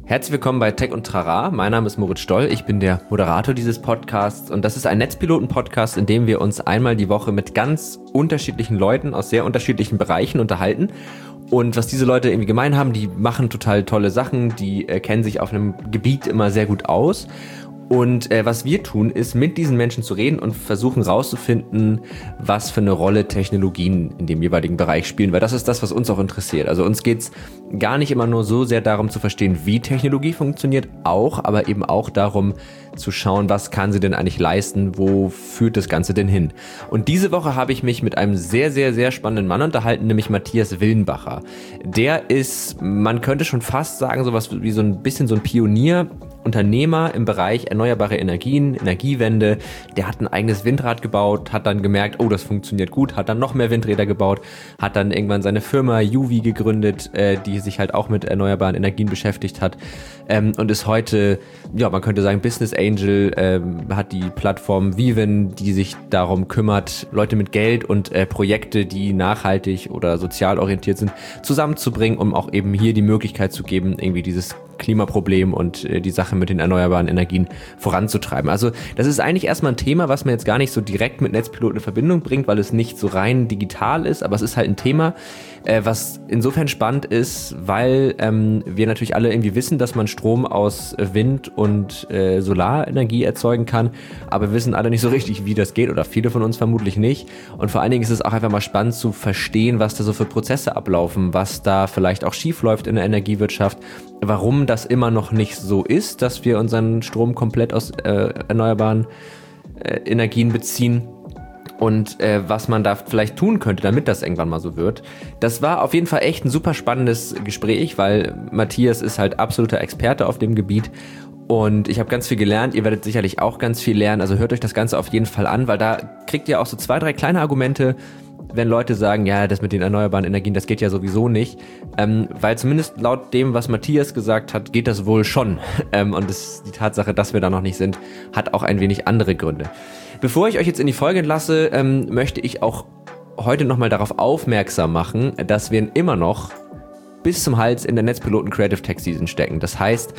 Herzlich willkommen bei Tech und Trara. Mein Name ist Moritz Stoll, ich bin der Moderator dieses Podcasts und das ist ein Netzpiloten-Podcast, in dem wir uns einmal die Woche mit ganz unterschiedlichen Leuten aus sehr unterschiedlichen Bereichen unterhalten. Und was diese Leute irgendwie gemein haben, die machen total tolle Sachen, die kennen sich auf einem Gebiet immer sehr gut aus. Und was wir tun, ist mit diesen Menschen zu reden und versuchen rauszufinden, was für eine Rolle Technologien in dem jeweiligen Bereich spielen, weil das ist das, was uns auch interessiert. Also uns geht's gar nicht immer nur so sehr darum zu verstehen, wie Technologie funktioniert, aber eben auch darum zu schauen, was kann sie denn eigentlich leisten, wo führt das Ganze denn hin. Und diese Woche habe ich mich mit einem sehr, sehr, sehr spannenden Mann unterhalten, nämlich Matthias Willenbacher. Der ist, man könnte schon fast sagen, sowas wie so ein bisschen so ein Pionier, Unternehmer im Bereich erneuerbare Energien, Energiewende. Der hat ein eigenes Windrad gebaut, hat dann gemerkt, oh, das funktioniert gut, hat dann noch mehr Windräder gebaut, hat dann irgendwann seine Firma Juvi gegründet, die sich halt auch mit erneuerbaren Energien beschäftigt hat, und ist heute, ja, man könnte sagen, Business Angel, hat die Plattform Viven, die sich darum kümmert, Leute mit Geld und Projekte, die nachhaltig oder sozial orientiert sind, zusammenzubringen, um auch eben hier die Möglichkeit zu geben, irgendwie dieses Klimaproblem und die Sache mit den erneuerbaren Energien voranzutreiben. Also das ist eigentlich erstmal ein Thema, was man jetzt gar nicht so direkt mit Netzpiloten in Verbindung bringt, weil es nicht so rein digital ist, aber es ist halt ein Thema, was insofern spannend ist, weil wir natürlich alle irgendwie wissen, dass man Strom aus Wind- und Solarenergie erzeugen kann, aber wir wissen alle nicht so richtig, wie das geht, oder viele von uns vermutlich nicht. Und vor allen Dingen ist es auch einfach mal spannend zu verstehen, was da so für Prozesse ablaufen, was da vielleicht auch schief läuft in der Energiewirtschaft, warum das immer noch nicht so ist, dass wir unseren Strom komplett aus erneuerbaren Energien beziehen. Und was man da vielleicht tun könnte, damit das irgendwann mal so wird. Das war auf jeden Fall echt ein super spannendes Gespräch, weil Matthias ist halt absoluter Experte auf dem Gebiet und ich habe ganz viel gelernt. Ihr werdet sicherlich auch ganz viel lernen, also hört euch das Ganze auf jeden Fall an, weil da kriegt ihr auch so 2, 3 kleine Argumente, wenn Leute sagen, ja, das mit den erneuerbaren Energien, das geht ja sowieso nicht, weil zumindest laut dem, was Matthias gesagt hat, geht das wohl schon. Und die Tatsache, dass wir da noch nicht sind, hat auch ein wenig andere Gründe. Bevor ich euch jetzt in die Folge entlasse, möchte ich auch heute nochmal darauf aufmerksam machen, dass wir immer noch bis zum Hals in der Netzpiloten Creative Tech Season stecken. Das heißt,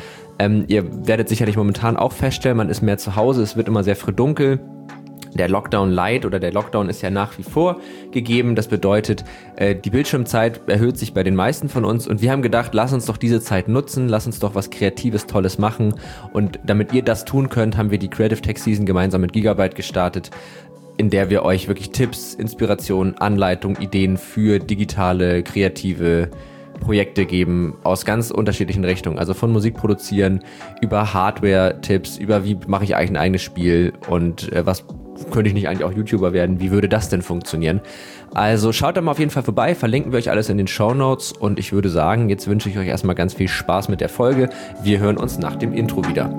ihr werdet sicherlich momentan auch feststellen, man ist mehr zu Hause, es wird immer sehr früh dunkel. Der Lockdown Light oder der Lockdown ist ja nach wie vor gegeben. Das bedeutet, die Bildschirmzeit erhöht sich bei den meisten von uns und wir haben gedacht, lass uns doch diese Zeit nutzen, lass uns doch was Kreatives, Tolles machen und damit ihr das tun könnt, haben wir die Creative Tech Season gemeinsam mit Gigabyte gestartet, in der wir euch wirklich Tipps, Inspirationen, Anleitungen, Ideen für digitale, kreative Projekte geben aus ganz unterschiedlichen Richtungen, also von Musik produzieren, über Hardware-Tipps, über wie mache ich eigentlich ein eigenes Spiel und was könnte ich nicht eigentlich auch YouTuber werden, wie würde das denn funktionieren? Also schaut da mal auf jeden Fall vorbei, verlinken wir euch alles in den Shownotes und ich würde sagen, jetzt wünsche ich euch erstmal ganz viel Spaß mit der Folge. Wir hören uns nach dem Intro wieder.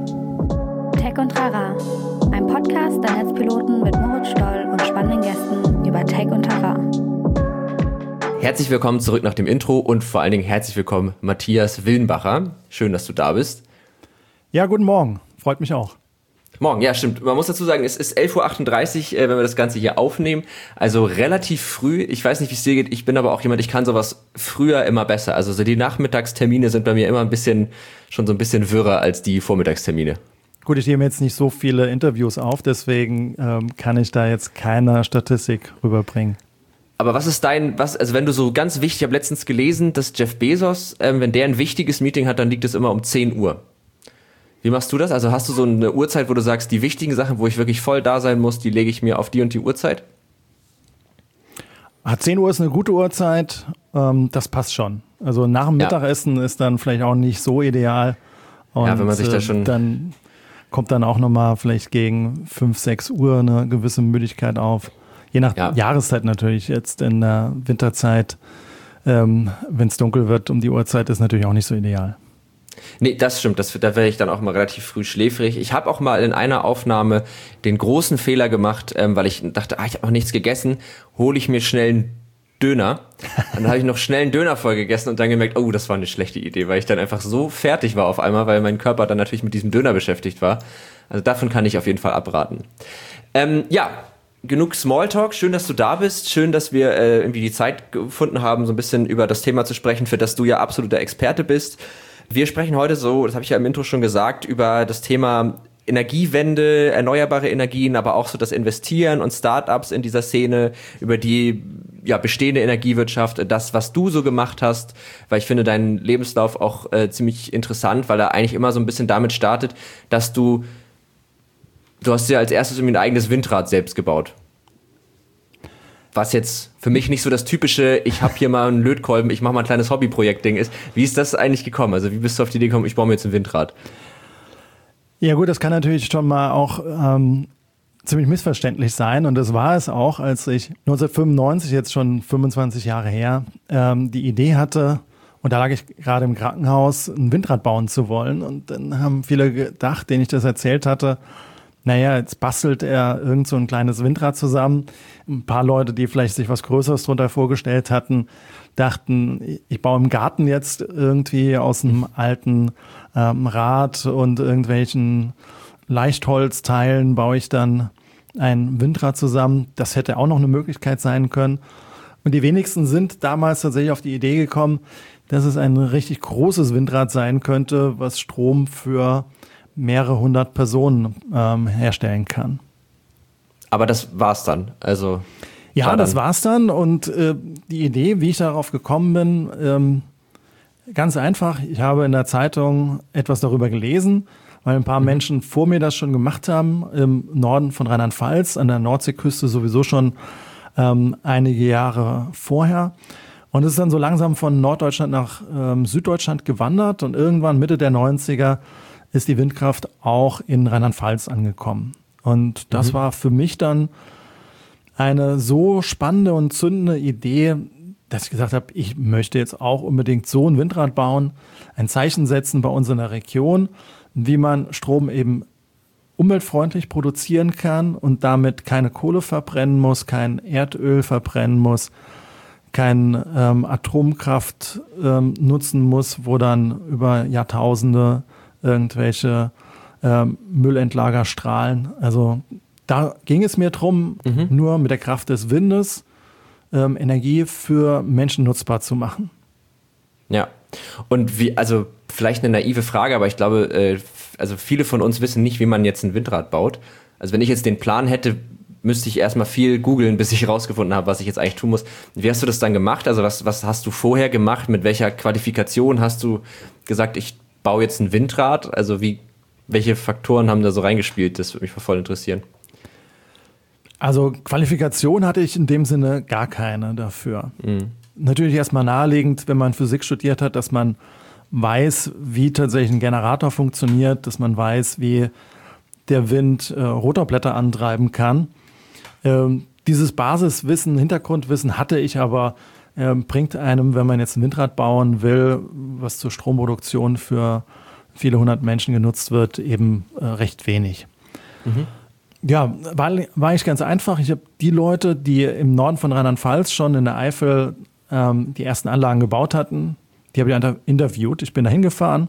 Tech und Trara, ein Podcast der Netzpiloten mit Moritz Stoll und spannenden Gästen über Tech und Trara. Herzlich willkommen zurück nach dem Intro und vor allen Dingen herzlich willkommen Matthias Willenbacher. Schön, dass du da bist. Ja, guten Morgen. Freut mich auch. Morgen, ja stimmt. Man muss dazu sagen, es ist 11.38 Uhr, wenn wir das Ganze hier aufnehmen. Also relativ früh. Ich weiß nicht, wie es dir geht. Ich bin aber auch jemand, ich kann sowas früher immer besser. Also so die Nachmittagstermine sind bei mir immer schon so ein bisschen wirrer als die Vormittagstermine. Gut, ich nehme jetzt nicht so viele Interviews auf, deswegen kann ich da jetzt keine Statistik rüberbringen. Aber was ist also wenn du so ganz wichtig, ich habe letztens gelesen, dass Jeff Bezos, wenn der ein wichtiges Meeting hat, dann liegt es immer um 10 Uhr. Wie machst du das? Also hast du so eine Uhrzeit, wo du sagst, die wichtigen Sachen, wo ich wirklich voll da sein muss, die lege ich mir auf die und die Uhrzeit? 10 Uhr ist eine gute Uhrzeit, das passt schon. Also nach dem Mittagessen ist dann vielleicht auch nicht so ideal. Und ja, wenn man sich da schon... Dann kommt dann auch nochmal vielleicht gegen 5, 6 Uhr eine gewisse Müdigkeit auf. Je nach Jahreszeit natürlich. Jetzt in der Winterzeit, wenn es dunkel wird um die Uhrzeit, ist natürlich auch nicht so ideal. Nee, das stimmt. Da wäre ich dann auch mal relativ früh schläfrig. Ich habe auch mal in einer Aufnahme den großen Fehler gemacht, weil ich dachte, ich habe noch nichts gegessen, hole ich mir schnell einen Döner. Dann habe ich noch schnell einen Döner voll gegessen und dann gemerkt, oh, das war eine schlechte Idee, weil ich dann einfach so fertig war auf einmal, weil mein Körper dann natürlich mit diesem Döner beschäftigt war. Also davon kann ich auf jeden Fall abraten. Genug Smalltalk. Schön, dass du da bist. Schön, dass wir irgendwie die Zeit gefunden haben, so ein bisschen über das Thema zu sprechen, für das du ja absoluter Experte bist. Wir sprechen heute so, das habe ich ja im Intro schon gesagt, über das Thema Energiewende, erneuerbare Energien, aber auch so das Investieren und Startups in dieser Szene, über die bestehende Energiewirtschaft, das, was du so gemacht hast, weil ich finde deinen Lebenslauf auch ziemlich interessant, weil er eigentlich immer so ein bisschen damit startet, dass du hast dir als erstes irgendwie ein eigenes Windrad selbst gebaut. Was jetzt für mich nicht so das typische, ich habe hier mal einen Lötkolben, ich mache mal ein kleines Hobbyprojekt-Ding ist. Wie ist das eigentlich gekommen? Also wie bist du auf die Idee gekommen, ich baue mir jetzt ein Windrad? Ja gut, das kann natürlich schon mal auch ziemlich missverständlich sein und das war es auch, als ich 1995, jetzt schon 25 Jahre her, die Idee hatte, und da lag ich gerade im Krankenhaus, ein Windrad bauen zu wollen und dann haben viele gedacht, denen ich das erzählt hatte, naja, jetzt bastelt er irgend so ein kleines Windrad zusammen. Ein paar Leute, die vielleicht sich was Größeres drunter vorgestellt hatten, dachten, ich baue im Garten jetzt irgendwie aus einem alten Rad und irgendwelchen Leichtholzteilen baue ich dann ein Windrad zusammen. Das hätte auch noch eine Möglichkeit sein können. Und die wenigsten sind damals tatsächlich auf die Idee gekommen, dass es ein richtig großes Windrad sein könnte, was Strom für mehrere hundert Personen herstellen kann. Aber das war's dann. Also ja, das war's dann. Und die Idee, wie ich darauf gekommen bin, ganz einfach. Ich habe in der Zeitung etwas darüber gelesen, weil ein paar Menschen vor mir das schon gemacht haben, im Norden von Rheinland-Pfalz, an der Nordseeküste sowieso schon einige Jahre vorher. Und es ist dann so langsam von Norddeutschland nach Süddeutschland gewandert und irgendwann Mitte der 90er ist die Windkraft auch in Rheinland-Pfalz angekommen. Und das war für mich dann eine so spannende und zündende Idee, dass ich gesagt habe, ich möchte jetzt auch unbedingt so ein Windrad bauen, ein Zeichen setzen bei uns in der Region, wie man Strom eben umweltfreundlich produzieren kann und damit keine Kohle verbrennen muss, kein Erdöl verbrennen muss, kein Atomkraft nutzen muss, wo dann über Jahrtausende irgendwelche Müllendlager strahlen. Also da ging es mir drum, nur mit der Kraft des Windes Energie für Menschen nutzbar zu machen. Ja, und also vielleicht eine naive Frage, aber ich glaube, also viele von uns wissen nicht, wie man jetzt ein Windrad baut. Also wenn ich jetzt den Plan hätte, müsste ich erstmal viel googeln, bis ich rausgefunden habe, was ich jetzt eigentlich tun muss. Wie hast du das dann gemacht? Also was hast du vorher gemacht? Mit welcher Qualifikation hast du gesagt, ich baue jetzt ein Windrad? Also welche Faktoren haben da so reingespielt? Das würde mich voll interessieren. Also Qualifikation hatte ich in dem Sinne gar keine dafür. Natürlich erstmal naheliegend, wenn man Physik studiert hat, dass man weiß, wie tatsächlich ein Generator funktioniert, dass man weiß, wie der Wind Rotorblätter antreiben kann. Dieses Basiswissen, Hintergrundwissen hatte ich aber, bringt einem, wenn man jetzt ein Windrad bauen will, was zur Stromproduktion für viele hundert Menschen genutzt wird, eben recht wenig. Ja, war eigentlich ganz einfach. Ich habe die Leute, die im Norden von Rheinland-Pfalz schon in der Eifel die ersten Anlagen gebaut hatten, die habe ich interviewt. Ich bin da hingefahren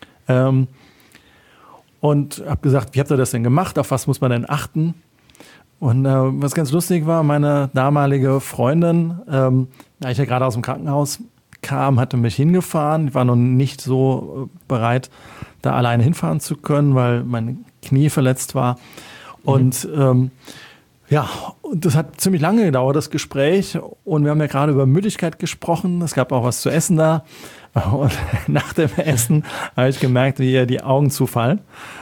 und habe gesagt, wie habt ihr das denn gemacht? Auf was muss man denn achten? Und was ganz lustig war, meine damalige Freundin, da ich ja gerade aus dem Krankenhaus kam, hatte mich hingefahren. Ich war noch nicht so bereit, da alleine hinfahren zu können, weil mein Knie verletzt war. Und und das hat ziemlich lange gedauert, das Gespräch. Und wir haben ja gerade über Müdigkeit gesprochen. Es gab auch was zu essen da. Und nach dem Essen habe ich gemerkt, wie ihr die Augen zufallen.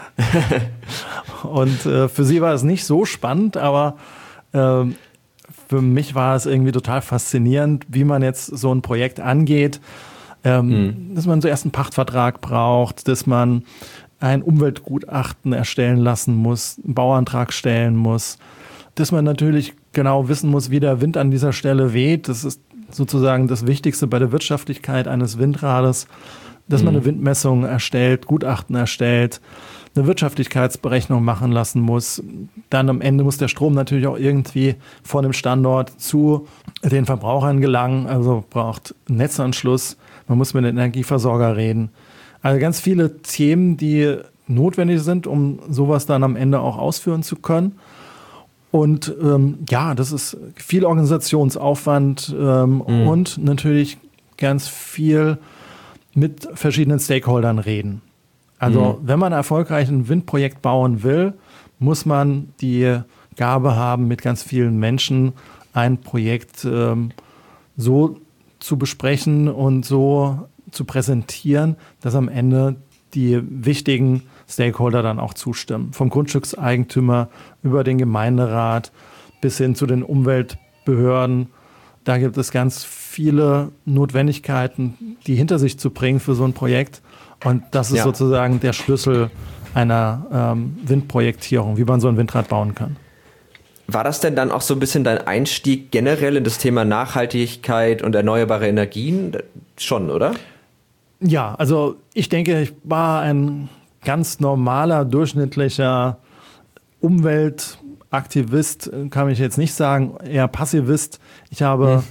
Und für sie war es nicht so spannend, aber für mich war es irgendwie total faszinierend, wie man jetzt so ein Projekt angeht. Dass man zuerst einen Pachtvertrag braucht, dass man ein Umweltgutachten erstellen lassen muss, einen Bauantrag stellen muss, dass man natürlich genau wissen muss, wie der Wind an dieser Stelle weht. Das ist sozusagen das Wichtigste bei der Wirtschaftlichkeit eines Windrades, dass man eine Windmessung erstellt, Gutachten erstellt, eine Wirtschaftlichkeitsberechnung machen lassen muss. Dann am Ende muss der Strom natürlich auch irgendwie von dem Standort zu den Verbrauchern gelangen, also braucht einen Netzanschluss, man muss mit dem Energieversorger reden. Also ganz viele Themen, die notwendig sind, um sowas dann am Ende auch ausführen zu können. Und das ist viel Organisationsaufwand und natürlich ganz viel mit verschiedenen Stakeholdern reden. Also wenn man erfolgreich ein Windprojekt bauen will, muss man die Gabe haben, mit ganz vielen Menschen ein Projekt so zu besprechen und so zu präsentieren, dass am Ende die wichtigen Stakeholder dann auch zustimmen. Vom Grundstückseigentümer über den Gemeinderat bis hin zu den Umweltbehörden. Da gibt es ganz viele Notwendigkeiten, die hinter sich zu bringen für so ein Projekt. Und das ist sozusagen der Schlüssel einer Windprojektierung, wie man so ein Windrad bauen kann. War das denn dann auch so ein bisschen dein Einstieg generell in das Thema Nachhaltigkeit und erneuerbare Energien? Schon, oder? Ja, also ich denke, ich war ein ganz normaler, durchschnittlicher Umweltaktivist, kann ich jetzt nicht sagen, eher Passivist. Ich habe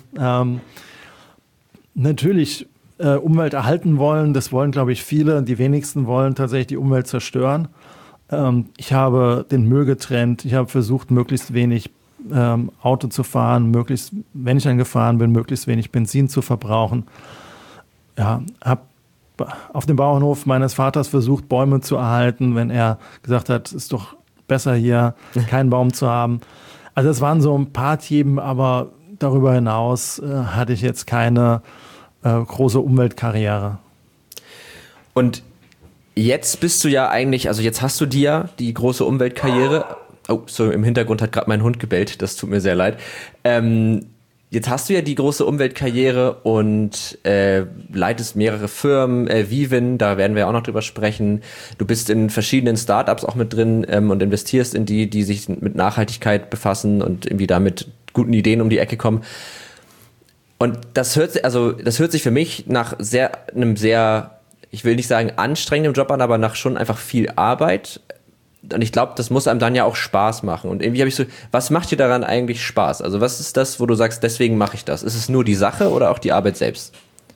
natürlich Umwelt erhalten wollen. Das wollen, glaube ich, viele. Die wenigsten wollen tatsächlich die Umwelt zerstören. Ich habe den Müll getrennt. Ich habe versucht, möglichst wenig Auto zu fahren, möglichst, wenn ich dann gefahren bin, möglichst wenig Benzin zu verbrauchen. Ja, habe auf dem Bauernhof meines Vaters versucht, Bäume zu erhalten, wenn er gesagt hat, es ist doch besser hier, keinen Baum zu haben. Also es waren so ein paar Themen, aber darüber hinaus hatte ich jetzt keine große Umweltkarriere. Und jetzt bist du ja eigentlich, also jetzt hast du dir die große Umweltkarriere, oh, so im Hintergrund hat gerade mein Hund gebellt, das tut mir sehr leid. Jetzt hast du ja die große Umweltkarriere und leitest mehrere Firmen, Vivin, da werden wir auch noch drüber sprechen. Du bist in verschiedenen Startups auch mit drin und investierst in die sich mit Nachhaltigkeit befassen und irgendwie da mit guten Ideen um die Ecke kommen. Und das hört sich für mich nach einem sehr, ich will nicht sagen anstrengenden Job an, aber nach schon einfach viel Arbeit. Und ich glaube, das muss einem dann ja auch Spaß machen. Und irgendwie habe ich so, was macht dir daran eigentlich Spaß? Also was ist das, wo du sagst, deswegen mache ich das? Ist es nur die Sache oder auch die Arbeit selbst?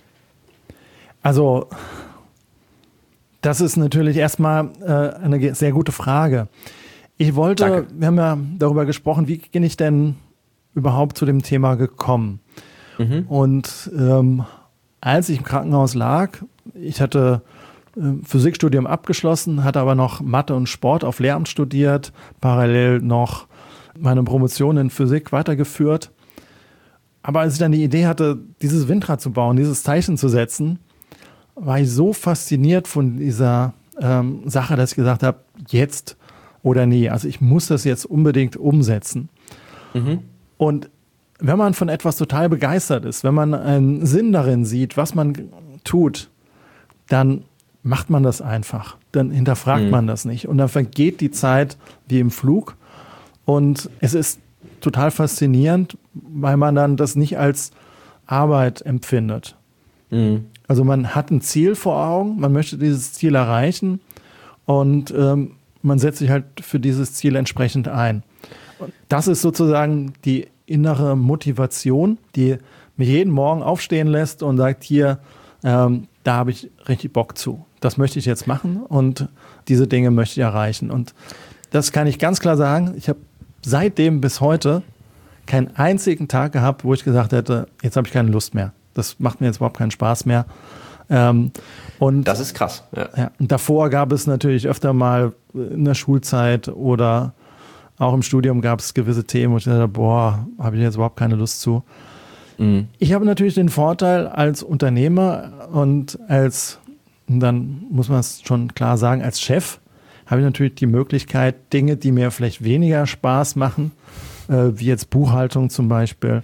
Also das ist natürlich erstmal eine sehr gute Frage. Wir haben ja darüber gesprochen, wie bin ich denn überhaupt zu dem Thema gekommen? Und als ich im Krankenhaus lag, ich hatte Physikstudium abgeschlossen, hatte aber noch Mathe und Sport auf Lehramt studiert, parallel noch meine Promotion in Physik weitergeführt. Aber als ich dann die Idee hatte, dieses Windrad zu bauen, dieses Zeichen zu setzen, war ich so fasziniert von dieser Sache, dass ich gesagt habe, jetzt oder nie. Also ich muss das jetzt unbedingt umsetzen. Und wenn man von etwas total begeistert ist, wenn man einen Sinn darin sieht, was man tut, dann macht man das einfach. Dann hinterfragt man das nicht. Und dann vergeht die Zeit wie im Flug. Und es ist total faszinierend, weil man dann das nicht als Arbeit empfindet. Also man hat ein Ziel vor Augen, man möchte dieses Ziel erreichen und man setzt sich halt für dieses Ziel entsprechend ein. Und das ist sozusagen die innere Motivation, die mich jeden Morgen aufstehen lässt und sagt, hier, da habe ich richtig Bock zu. Das möchte ich jetzt machen und diese Dinge möchte ich erreichen. Und das kann ich ganz klar sagen, ich habe seitdem bis heute keinen einzigen Tag gehabt, wo ich gesagt hätte, jetzt habe ich keine Lust mehr. Das macht mir jetzt überhaupt keinen Spaß mehr. Und das ist krass. Ja, und davor gab es natürlich öfter mal in der Schulzeit oder auch im Studium gab es gewisse Themen, wo ich dachte, habe ich jetzt überhaupt keine Lust zu. Ich habe natürlich den Vorteil als Unternehmer und dann muss man es schon klar sagen, als Chef habe ich natürlich die Möglichkeit, Dinge, die mir vielleicht weniger Spaß machen, wie jetzt Buchhaltung zum Beispiel,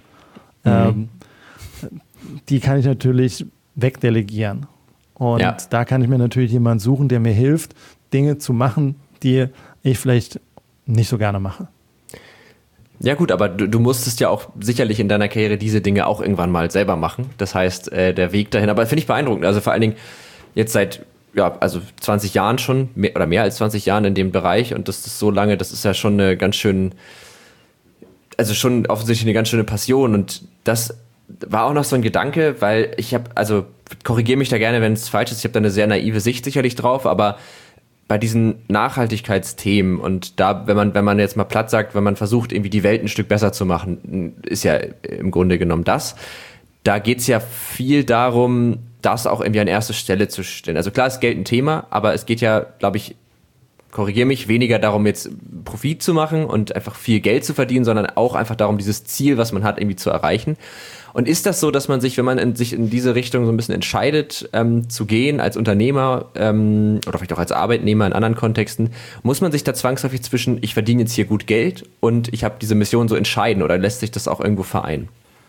die kann ich natürlich wegdelegieren. Und da kann ich mir natürlich jemanden suchen, der mir hilft, Dinge zu machen, die ich vielleicht nicht so gerne mache. Ja gut, aber du musstest ja auch sicherlich in deiner Karriere diese Dinge auch irgendwann mal selber machen. Das heißt, der Weg dahin, aber finde ich beeindruckend. Also vor allen Dingen jetzt seit 20 Jahren schon, mehr als 20 Jahren in dem Bereich und das ist so lange, das ist ja schon eine ganz schön, also schon offensichtlich eine ganz schöne Passion und das war auch noch so ein Gedanke, weil ich habe, also korrigiere mich da gerne, wenn es falsch ist, ich habe da eine sehr naive Sicht sicherlich drauf, aber bei diesen Nachhaltigkeitsthemen und da, wenn man jetzt mal platt sagt, wenn man versucht, irgendwie die Welt ein Stück besser zu machen, ist ja im Grunde genommen das. Da geht es ja viel darum, das auch irgendwie an erste Stelle zu stellen. Also klar ist Geld ein Thema, aber es geht ja, glaube ich, korrigiere mich, weniger darum, jetzt Profit zu machen und einfach viel Geld zu verdienen, sondern auch einfach darum, dieses Ziel, was man hat, irgendwie zu erreichen. Und ist das so, dass man sich, wenn man sich in diese Richtung so ein bisschen entscheidet, zu gehen als Unternehmer oder vielleicht auch als Arbeitnehmer in anderen Kontexten, muss man sich da zwangsläufig zwischen, ich verdiene jetzt hier gut Geld und ich habe diese Mission so entscheiden, oder lässt sich das auch irgendwo vereinen?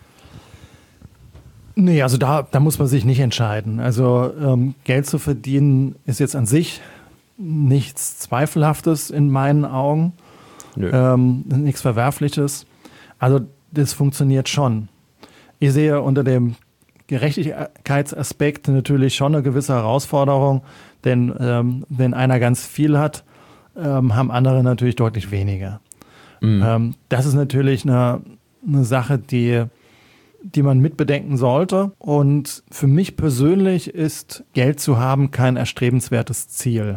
Nee, also da muss man sich nicht entscheiden. Also Geld zu verdienen ist jetzt an sich nichts Zweifelhaftes in meinen Augen. Nichts Verwerfliches. Also das funktioniert schon. Ich sehe unter dem Gerechtigkeitsaspekt natürlich schon eine gewisse Herausforderung, denn wenn einer ganz viel hat, haben andere natürlich deutlich weniger. Das ist natürlich eine Sache, die man mitbedenken sollte. Und für mich persönlich ist Geld zu haben kein erstrebenswertes Ziel.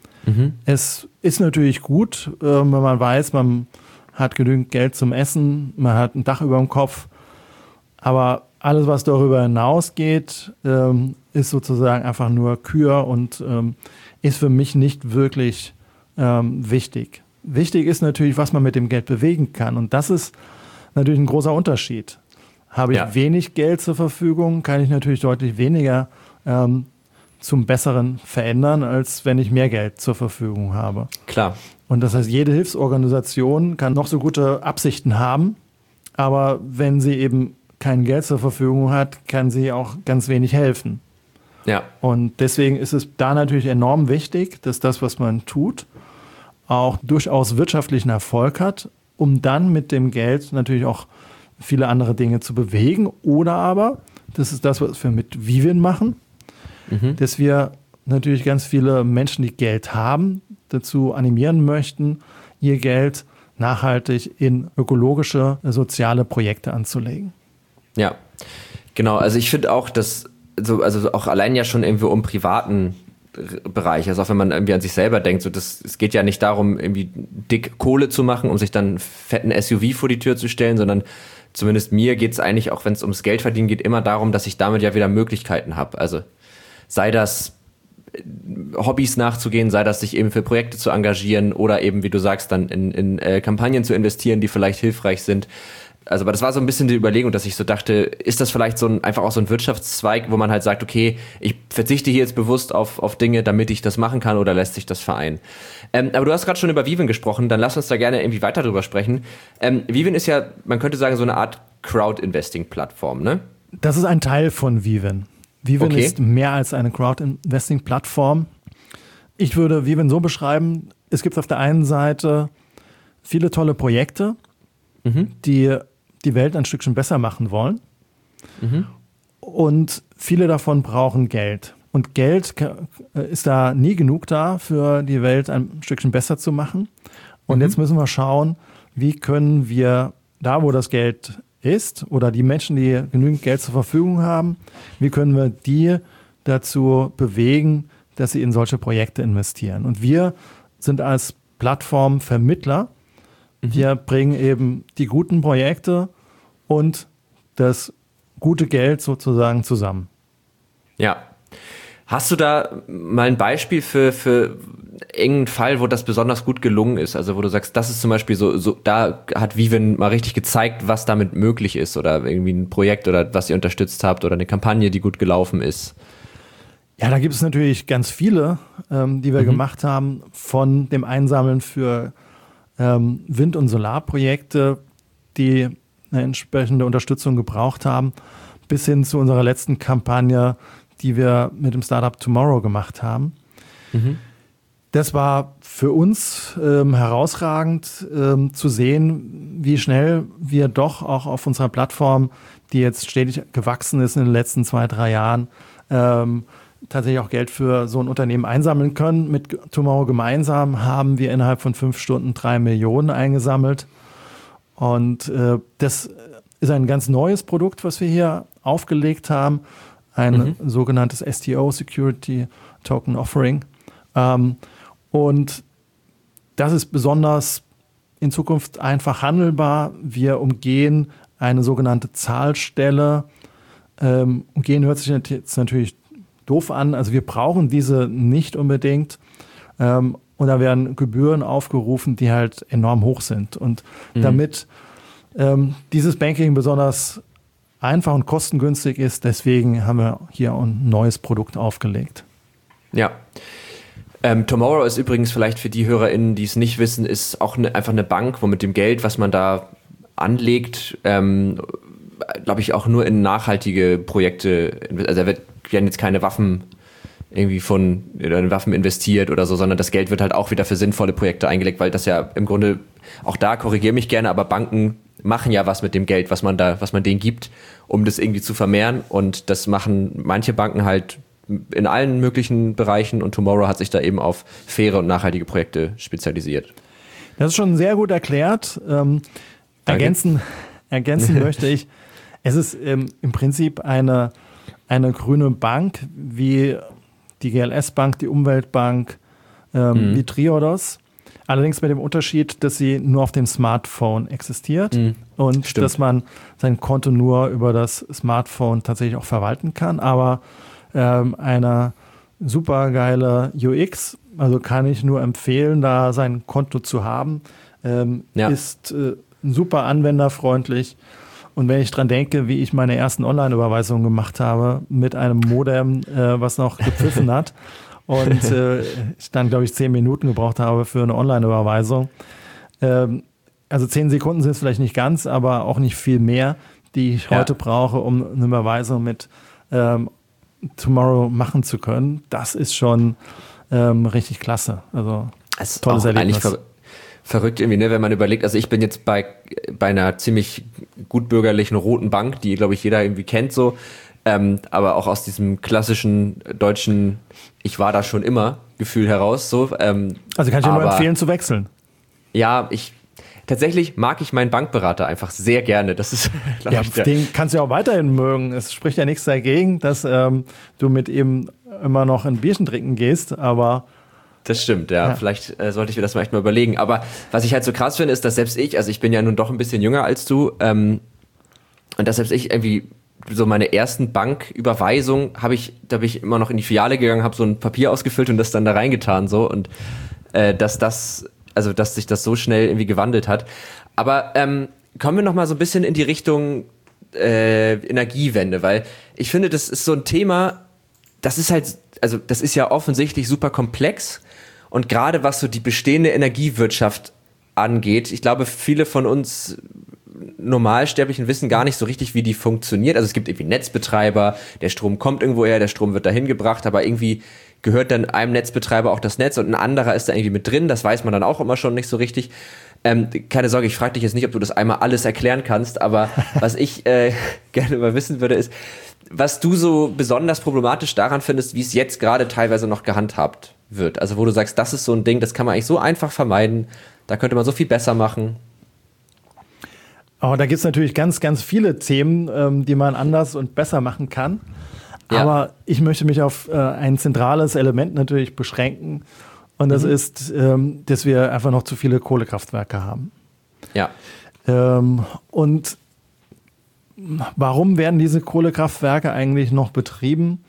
Es ist natürlich gut, wenn man weiß, man hat genügend Geld zum Essen, man hat ein Dach über dem Kopf, aber alles, was darüber hinausgeht, ist sozusagen einfach nur Kür und ist für mich nicht wirklich wichtig. Wichtig ist natürlich, was man mit dem Geld bewegen kann, und das ist natürlich ein großer Unterschied. Habe ich wenig Geld zur Verfügung, kann ich natürlich deutlich weniger zum Besseren verändern, als wenn ich mehr Geld zur Verfügung habe. Klar. Und das heißt, jede Hilfsorganisation kann noch so gute Absichten haben, aber wenn sie eben kein Geld zur Verfügung hat, kann sie auch ganz wenig helfen. Ja. Und deswegen ist es da natürlich enorm wichtig, dass das, was man tut, auch durchaus wirtschaftlichen Erfolg hat, um dann mit dem Geld natürlich auch viele andere Dinge zu bewegen. Oder aber, das ist das, was wir mit Vivin machen, dass wir natürlich ganz viele Menschen, die Geld haben, dazu animieren möchten, ihr Geld nachhaltig in ökologische, soziale Projekte anzulegen. Ja, genau. Also ich finde auch, dass also auch allein ja schon irgendwie um privaten Bereich, also auch wenn man irgendwie an sich selber denkt, es geht ja nicht darum, irgendwie dick Kohle zu machen, um sich dann einen fetten SUV vor die Tür zu stellen, sondern zumindest mir geht es eigentlich, auch wenn es ums Geld verdienen geht, immer darum, dass ich damit ja wieder Möglichkeiten habe. Also sei das Hobbys nachzugehen, sei das sich eben für Projekte zu engagieren oder eben, wie du sagst, dann in Kampagnen zu investieren, die vielleicht hilfreich sind. Also, aber das war so ein bisschen die Überlegung, dass ich so dachte, ist das vielleicht einfach auch so ein Wirtschaftszweig, wo man halt sagt, okay, ich verzichte hier jetzt bewusst auf Dinge, damit ich das machen kann, oder lässt sich das vereinen? Aber du hast gerade schon über Vivin gesprochen, dann lass uns da gerne irgendwie weiter drüber sprechen. Vivin ist ja, man könnte sagen, so eine Art Crowd-Investing-Plattform, ne? Das ist ein Teil von Vivin. Vivin ist mehr als eine Crowd-Investing-Plattform. Ich würde Vivin so beschreiben, es gibt auf der einen Seite viele tolle Projekte, die die Welt ein Stückchen besser machen wollen. Und viele davon brauchen Geld. Und Geld ist da nie genug da, für die Welt ein Stückchen besser zu machen. Und jetzt müssen wir schauen, wie können wir da, wo das Geld ist, oder die Menschen, die genügend Geld zur Verfügung haben, wie können wir die dazu bewegen, dass sie in solche Projekte investieren. Und wir sind als Plattform Vermittler. Wir bringen eben die guten Projekte und das gute Geld sozusagen zusammen. Ja. Hast du da mal ein Beispiel für irgendeinen Fall, wo das besonders gut gelungen ist? Also wo du sagst, das ist zum Beispiel so da hat Vivin mal richtig gezeigt, was damit möglich ist, oder irgendwie ein Projekt oder was ihr unterstützt habt oder eine Kampagne, die gut gelaufen ist? Ja, da gibt es natürlich ganz viele, die wir gemacht haben, von dem Einsammeln für Wind- und Solarprojekte, die eine entsprechende Unterstützung gebraucht haben, bis hin zu unserer letzten Kampagne, die wir mit dem Startup Tomorrow gemacht haben. Das war für uns herausragend zu sehen, wie schnell wir doch auch auf unserer Plattform, die jetzt stetig gewachsen ist in den letzten 2-3 Jahren, tatsächlich auch Geld für so ein Unternehmen einsammeln können. Mit Tomorrow gemeinsam haben wir innerhalb von 5 Stunden 3 Millionen eingesammelt. Und das ist ein ganz neues Produkt, was wir hier aufgelegt haben. Ein sogenanntes STO, Security Token Offering. Und das ist besonders in Zukunft einfach handelbar. Wir umgehen eine sogenannte Zahlstelle, Umgehen hört sich jetzt natürlich doof an. Also wir brauchen diese nicht unbedingt. Und da werden Gebühren aufgerufen, die halt enorm hoch sind. Und damit dieses Banking besonders einfach und kostengünstig ist, deswegen haben wir hier ein neues Produkt aufgelegt. Ja. Tomorrow ist übrigens vielleicht für die HörerInnen, die es nicht wissen, ist auch einfach eine Bank, wo mit dem Geld, was man da anlegt, glaube ich, auch nur in nachhaltige Projekte, also da werden jetzt keine Waffen irgendwie in Waffen investiert oder so, sondern das Geld wird halt auch wieder für sinnvolle Projekte eingelegt, weil das ja im Grunde, auch da korrigiere mich gerne, aber Banken machen ja was mit dem Geld, was man denen gibt, um das irgendwie zu vermehren, und das machen manche Banken halt in allen möglichen Bereichen, und Tomorrow hat sich da eben auf faire und nachhaltige Projekte spezialisiert. Das ist schon sehr gut erklärt. Ergänzen möchte ich, es ist im Prinzip eine grüne Bank, wie die GLS Bank, die Umweltbank, wie Triodos. Allerdings mit dem Unterschied, dass sie nur auf dem Smartphone existiert und dass man sein Konto nur über das Smartphone tatsächlich auch verwalten kann. Aber eine super geile UX, also kann ich nur empfehlen, da sein Konto zu haben. Ist super anwenderfreundlich. Und wenn ich dran denke, wie ich meine ersten Online-Überweisungen gemacht habe, mit einem Modem, was noch gepfiffen hat, und ich dann, glaube ich, 10 Minuten gebraucht habe für eine Online-Überweisung. Also 10 Sekunden sind es vielleicht nicht ganz, aber auch nicht viel mehr, die ich heute brauche, um eine Überweisung mit Tomorrow machen zu können. Das ist schon richtig klasse. Also tolles Erlebnis. Verrückt irgendwie, ne, wenn man überlegt, also ich bin jetzt bei einer ziemlich gutbürgerlichen roten Bank, die, glaube ich, jeder irgendwie kennt so, aber auch aus diesem klassischen deutschen ich war da schon immer Gefühl heraus. So, also kann ich dir nur empfehlen zu wechseln. Ja, tatsächlich mag ich meinen Bankberater einfach sehr gerne. Das ist, den kannst du ja auch weiterhin mögen. Es spricht ja nichts dagegen, dass du mit ihm immer noch ein Bierchen trinken gehst, aber das stimmt, ja. Vielleicht sollte ich mir das mal echt mal überlegen. Aber was ich halt so krass finde, ist, dass selbst ich bin ja nun doch ein bisschen jünger als du, und dass selbst ich irgendwie so meine ersten Banküberweisungen da bin ich immer noch in die Filiale gegangen, habe so ein Papier ausgefüllt und das dann da reingetan so, und dass sich das so schnell irgendwie gewandelt hat. Aber kommen wir noch mal so ein bisschen in die Richtung Energiewende, weil ich finde, das ist so ein Thema, das ist ja offensichtlich super komplex. Und gerade was so die bestehende Energiewirtschaft angeht, ich glaube, viele von uns Normalsterblichen wissen gar nicht so richtig, wie die funktioniert. Also es gibt irgendwie Netzbetreiber, der Strom kommt irgendwo her, der Strom wird dahin gebracht, aber irgendwie gehört dann einem Netzbetreiber auch das Netz und ein anderer ist da irgendwie mit drin. Das weiß man dann auch immer schon nicht so richtig. Keine Sorge, ich frage dich jetzt nicht, ob du das einmal alles erklären kannst, aber was ich gerne mal wissen würde, ist, was du so besonders problematisch daran findest, wie es jetzt gerade teilweise noch gehandhabt wird. Also wo du sagst, das ist so ein Ding, das kann man eigentlich so einfach vermeiden, da könnte man so viel besser machen. Aber da gibt es natürlich ganz, ganz viele Themen, die man anders und besser machen kann. Ja. Aber ich möchte mich auf ein zentrales Element natürlich beschränken. Und das ist, dass wir einfach noch zu viele Kohlekraftwerke haben. Ja. Und warum werden diese Kohlekraftwerke eigentlich noch betrieben,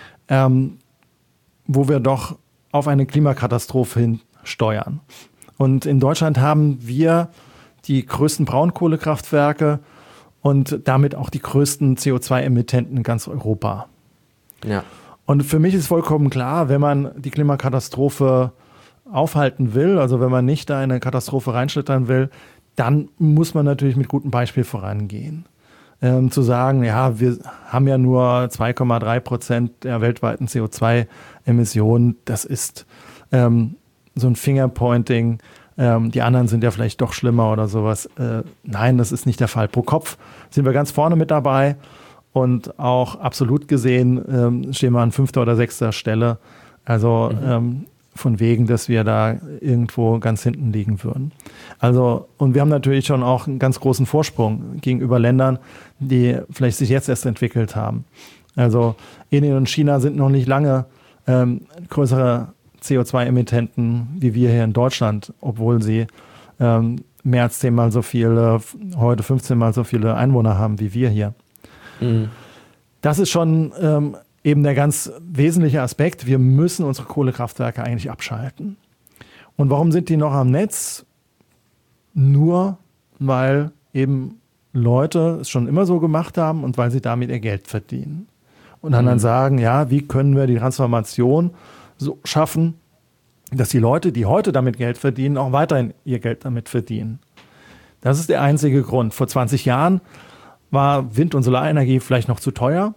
wo wir doch auf eine Klimakatastrophe hin steuern? Und in Deutschland haben wir die größten Braunkohlekraftwerke und damit auch die größten CO2-Emittenten in ganz Europa. Ja. Und für mich ist vollkommen klar, wenn man die Klimakatastrophe aufhalten will, also wenn man nicht da in eine Katastrophe reinschlittern will, dann muss man natürlich mit gutem Beispiel vorangehen. Zu sagen, ja, wir haben ja nur 2,3% der weltweiten CO2-Emissionen, das ist so ein Fingerpointing, die anderen sind ja vielleicht doch schlimmer oder sowas. Nein, das ist nicht der Fall. Pro Kopf sind wir ganz vorne mit dabei und auch absolut gesehen stehen wir an 5. oder 6. Stelle. Also von wegen, dass wir da irgendwo ganz hinten liegen würden. Also, und wir haben natürlich schon auch einen ganz großen Vorsprung gegenüber Ländern, die vielleicht sich jetzt erst entwickelt haben. Also Indien und China sind noch nicht lange größere CO2-Emittenten wie wir hier in Deutschland, obwohl sie mehr als 10-mal so viele, heute 15-mal so viele Einwohner haben wie wir hier. Mhm. das ist schon eben der ganz wesentliche Aspekt. Wir müssen unsere Kohlekraftwerke eigentlich abschalten. Und warum sind die noch am Netz? Nur weil eben Leute es schon immer so gemacht haben und weil sie damit ihr Geld verdienen. Und dann sagen, ja, wie können wir die Transformation so schaffen, dass die Leute, die heute damit Geld verdienen, auch weiterhin ihr Geld damit verdienen. Das ist der einzige Grund. Vor 20 Jahren war Wind- und Solarenergie vielleicht noch zu teuer.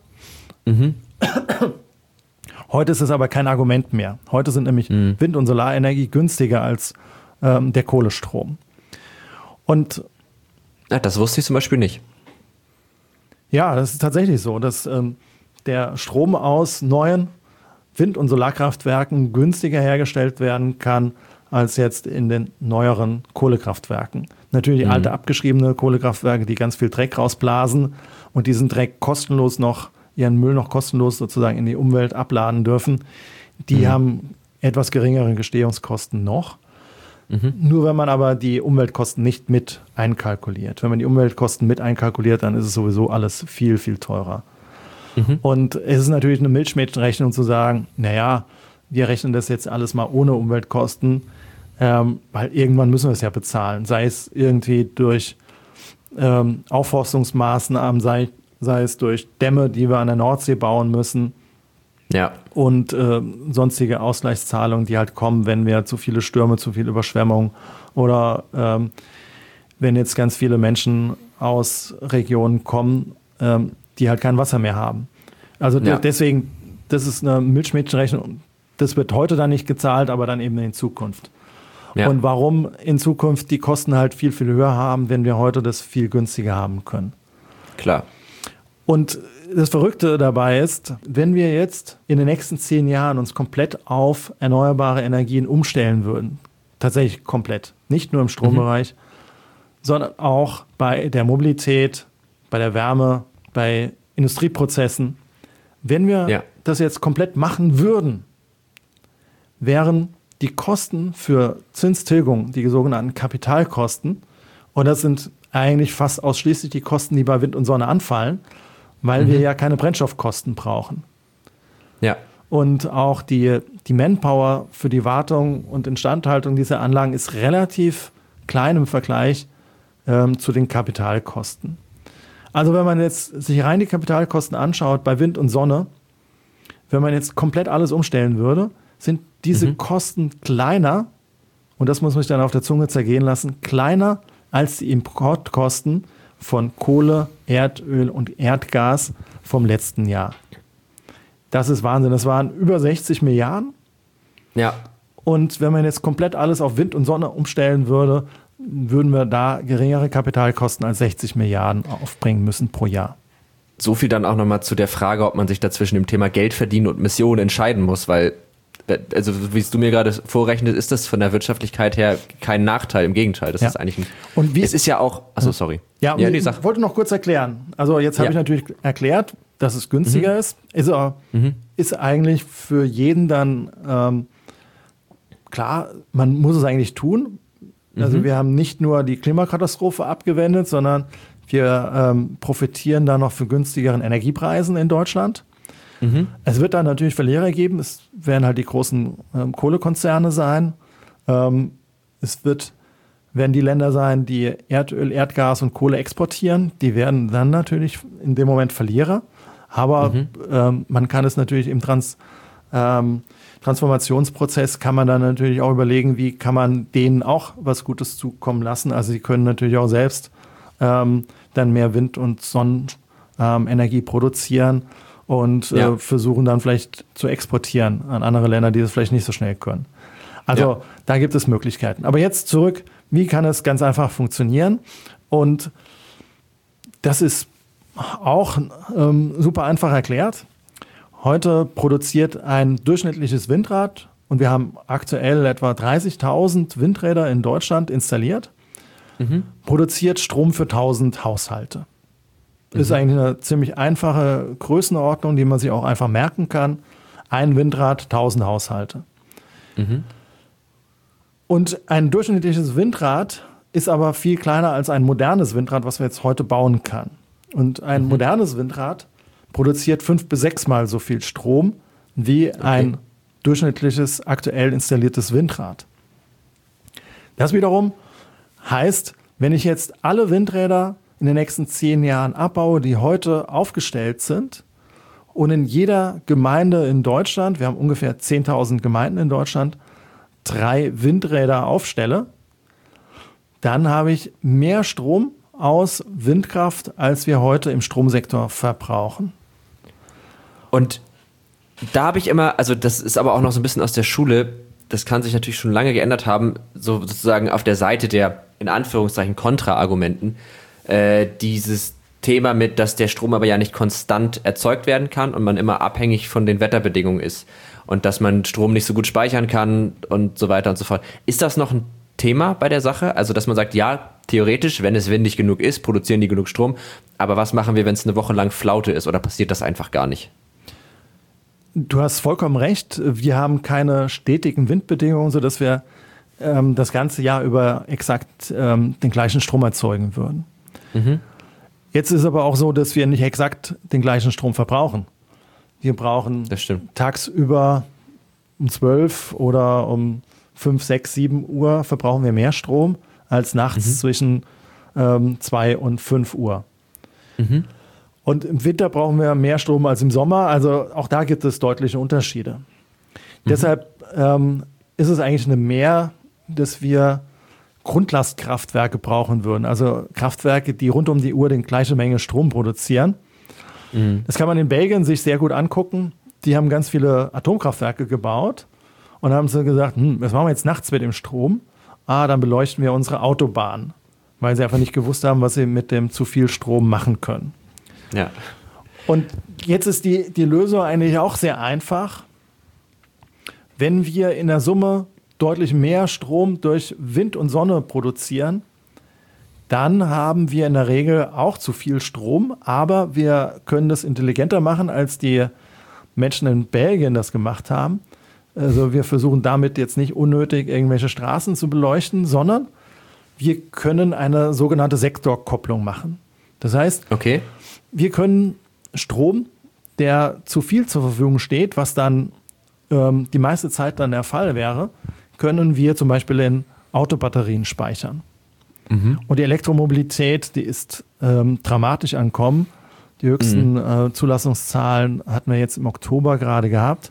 Heute ist es aber kein Argument mehr. Heute sind nämlich Wind- und Solarenergie günstiger als der Kohlestrom. Und das wusste ich zum Beispiel nicht. Ja, das ist tatsächlich so, dass der Strom aus neuen Wind- und Solarkraftwerken günstiger hergestellt werden kann als jetzt in den neueren Kohlekraftwerken. Natürlich alte abgeschriebene Kohlekraftwerke, die ganz viel Dreck rausblasen und diesen Dreck kostenlos noch, ihren Müll noch kostenlos sozusagen in die Umwelt abladen dürfen. Die haben etwas geringere Gestehungskosten noch. Nur wenn man aber die Umweltkosten nicht mit einkalkuliert. Wenn man die Umweltkosten mit einkalkuliert, dann ist es sowieso alles viel, viel teurer. Und es ist natürlich eine Milchmädchenrechnung zu sagen, naja, wir rechnen das jetzt alles mal ohne Umweltkosten, weil irgendwann müssen wir es ja bezahlen. Sei es irgendwie durch Aufforstungsmaßnahmen, sei es durch Dämme, die wir an der Nordsee bauen müssen. Ja. Und sonstige Ausgleichszahlungen, die halt kommen, wenn wir zu viele Stürme, zu viel Überschwemmung oder wenn jetzt ganz viele Menschen aus Regionen kommen, die halt kein Wasser mehr haben. Also deswegen, das ist eine Milchmädchenrechnung. Das wird heute dann nicht gezahlt, aber dann eben in Zukunft. Ja. Und warum in Zukunft die Kosten halt viel, viel höher haben, wenn wir heute das viel günstiger haben können. Klar. Und das Verrückte dabei ist, wenn wir jetzt in den nächsten 10 Jahren uns komplett auf erneuerbare Energien umstellen würden, tatsächlich komplett, nicht nur im Strombereich, sondern auch bei der Mobilität, bei der Wärme, bei Industrieprozessen. Wenn wir das jetzt komplett machen würden, wären die Kosten für Zinstilgung, die sogenannten Kapitalkosten, und das sind eigentlich fast ausschließlich die Kosten, die bei Wind und Sonne anfallen, weil wir ja keine Brennstoffkosten brauchen. Ja. Und auch die Manpower für die Wartung und Instandhaltung dieser Anlagen ist relativ klein im Vergleich zu den Kapitalkosten. Also wenn man jetzt sich rein die Kapitalkosten anschaut bei Wind und Sonne, wenn man jetzt komplett alles umstellen würde, sind diese Kosten kleiner, und das muss man sich dann auf der Zunge zergehen lassen, kleiner als die Importkosten von Kohle, Erdöl und Erdgas vom letzten Jahr. Das ist Wahnsinn. Das waren über 60 Milliarden. Ja. Und wenn man jetzt komplett alles auf Wind und Sonne umstellen würde, würden wir da geringere Kapitalkosten als 60 Milliarden aufbringen müssen pro Jahr. So viel dann auch nochmal zu der Frage, ob man sich da zwischen dem Thema Geld verdienen und Mission entscheiden muss, weil, also wie es du mir gerade vorrechnest, ist das von der Wirtschaftlichkeit her kein Nachteil, im Gegenteil. Das ist eigentlich es ist ja auch, sorry. Ja, ich wollte noch kurz erklären. Also jetzt habe ich natürlich erklärt, dass es günstiger ist. Ist eigentlich für jeden dann klar, man muss es eigentlich tun. Also wir haben nicht nur die Klimakatastrophe abgewendet, sondern wir profitieren da noch für günstigeren Energiepreisen in Deutschland. Es wird dann natürlich Verlierer geben. Es werden halt die großen Kohlekonzerne sein. Es werden die Länder sein, die Erdöl, Erdgas und Kohle exportieren. Die werden dann natürlich in dem Moment Verlierer. Aber man kann es natürlich im Transformationsprozess kann man dann natürlich auch überlegen, wie kann man denen auch was Gutes zukommen lassen. Also sie können natürlich auch selbst dann mehr Wind- und Sonnenenergie produzieren und versuchen dann vielleicht zu exportieren an andere Länder, die das vielleicht nicht so schnell können. Also da gibt es Möglichkeiten. Aber jetzt zurück, wie kann es ganz einfach funktionieren? Und das ist auch super einfach erklärt. Heute produziert ein durchschnittliches Windrad, und wir haben aktuell etwa 30.000 Windräder in Deutschland installiert, produziert Strom für 1.000 Haushalte. Ist eigentlich eine ziemlich einfache Größenordnung, die man sich auch einfach merken kann. Ein Windrad, 1.000 Haushalte. Und ein durchschnittliches Windrad ist aber viel kleiner als ein modernes Windrad, was man jetzt heute bauen kann. Und ein modernes Windrad produziert 5 bis 6 Mal so viel Strom wie ein durchschnittliches aktuell installiertes Windrad. Das wiederum heißt, wenn ich jetzt alle Windräder in den nächsten 10 Jahren abbaue, die heute aufgestellt sind, und in jeder Gemeinde in Deutschland, wir haben ungefähr 10.000 Gemeinden in Deutschland, 3 Windräder aufstelle, dann habe ich mehr Strom aus Windkraft, als wir heute im Stromsektor verbrauchen. Und da habe ich immer, also das ist aber auch noch so ein bisschen aus der Schule, das kann sich natürlich schon lange geändert haben, so sozusagen auf der Seite der, in Anführungszeichen, Kontraargumenten, dieses Thema mit, dass der Strom aber ja nicht konstant erzeugt werden kann und man immer abhängig von den Wetterbedingungen ist und dass man Strom nicht so gut speichern kann und so weiter und so fort. Ist das noch ein Thema bei der Sache? Also, dass man sagt, ja, theoretisch, wenn es windig genug ist, produzieren die genug Strom, aber was machen wir, wenn es eine Woche lang Flaute ist oder passiert das einfach gar nicht? Du hast vollkommen recht. Wir haben keine stetigen Windbedingungen, sodass wir das ganze Jahr über exakt den gleichen Strom erzeugen würden. Mhm. Jetzt ist es aber auch so, dass wir nicht exakt den gleichen Strom verbrauchen. Wir brauchen tagsüber um 12 oder um 5, 6, 7 Uhr verbrauchen wir mehr Strom als nachts zwischen 2 und 5 Uhr. Mhm. Und im Winter brauchen wir mehr Strom als im Sommer. Also auch da gibt es deutliche Unterschiede. Deshalb ist es eigentlich eine Mehr, dass wir Grundlastkraftwerke brauchen würden. Also Kraftwerke, die rund um die Uhr die gleiche Menge Strom produzieren. Mhm. Das kann man in Belgien sich sehr gut angucken. Die haben ganz viele Atomkraftwerke gebaut und haben so gesagt, was machen wir jetzt nachts mit dem Strom? Dann beleuchten wir unsere Autobahn, weil sie einfach nicht gewusst haben, was sie mit dem zu viel Strom machen können. Ja. Und jetzt ist die Lösung eigentlich auch sehr einfach. Wenn wir in der Summe deutlich mehr Strom durch Wind und Sonne produzieren, dann haben wir in der Regel auch zu viel Strom, aber wir können das intelligenter machen, als die Menschen in Belgien das gemacht haben. Also wir versuchen damit jetzt nicht unnötig irgendwelche Straßen zu beleuchten, sondern wir können eine sogenannte Sektorkopplung machen. Das heißt, wir können Strom, der zu viel zur Verfügung steht, was dann die meiste Zeit dann der Fall wäre, können wir zum Beispiel in Autobatterien speichern. Mhm. Und die Elektromobilität, die ist dramatisch angekommen. Die höchsten Zulassungszahlen hatten wir jetzt im Oktober gerade gehabt.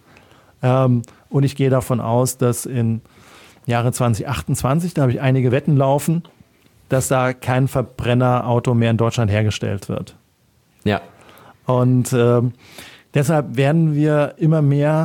Und ich gehe davon aus, dass im Jahre 2028, da habe ich einige Wetten laufen, dass da kein Verbrennerauto mehr in Deutschland hergestellt wird. Ja. Und deshalb werden wir immer mehr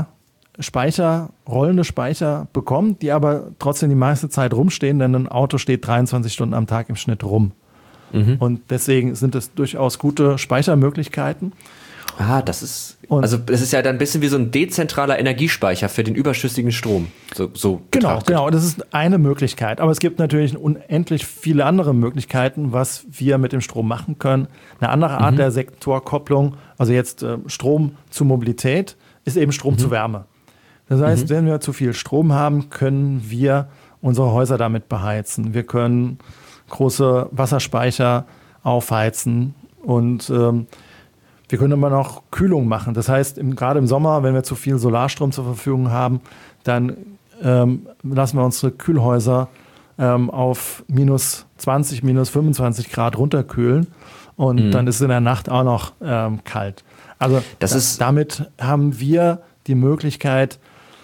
rollende Speicher bekommen, die aber trotzdem die meiste Zeit rumstehen, denn ein Auto steht 23 Stunden am Tag im Schnitt rum. Mhm. Und deswegen sind es durchaus gute Speichermöglichkeiten. Das ist ja dann ein bisschen wie so ein dezentraler Energiespeicher für den überschüssigen Strom. So genau, das ist eine Möglichkeit. Aber es gibt natürlich unendlich viele andere Möglichkeiten, was wir mit dem Strom machen können. Eine andere Art der Sektorkopplung, also jetzt Strom zu Mobilität, ist eben Strom zu Wärme. Das heißt, wenn wir zu viel Strom haben, können wir unsere Häuser damit beheizen. Wir können große Wasserspeicher aufheizen und wir können immer noch Kühlung machen. Das heißt, gerade im Sommer, wenn wir zu viel Solarstrom zur Verfügung haben, dann lassen wir unsere Kühlhäuser auf minus 20, minus 25 Grad runterkühlen und dann ist es in der Nacht auch noch kalt. Also damit haben wir die Möglichkeit,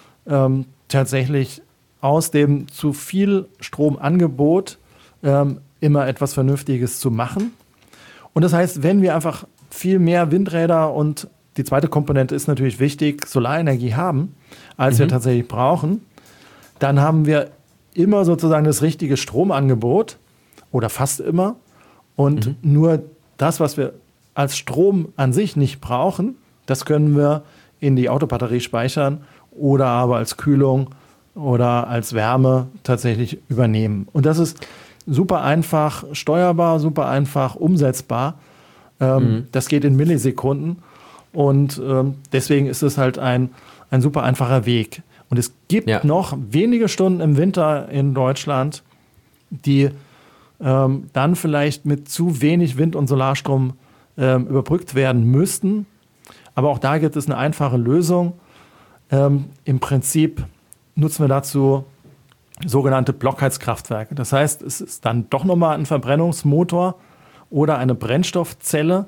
tatsächlich aus dem zu viel Stromangebot immer etwas Vernünftiges zu machen. Und das heißt, wenn wir einfach viel mehr Windräder und die zweite Komponente ist natürlich wichtig, Solarenergie haben, als wir tatsächlich brauchen, dann haben wir immer sozusagen das richtige Stromangebot oder fast immer und nur das, was wir als Strom an sich nicht brauchen, das können wir in die Autobatterie speichern oder aber als Kühlung oder als Wärme tatsächlich übernehmen. Und das ist super einfach steuerbar, super einfach umsetzbar. Das geht in Millisekunden und deswegen ist es halt ein super einfacher Weg. Und es gibt noch wenige Stunden im Winter in Deutschland, die dann vielleicht mit zu wenig Wind- und Solarstrom überbrückt werden müssten. Aber auch da gibt es eine einfache Lösung. Im Prinzip nutzen wir dazu sogenannte Blockheizkraftwerke. Das heißt, es ist dann doch nochmal ein Verbrennungsmotor oder eine Brennstoffzelle,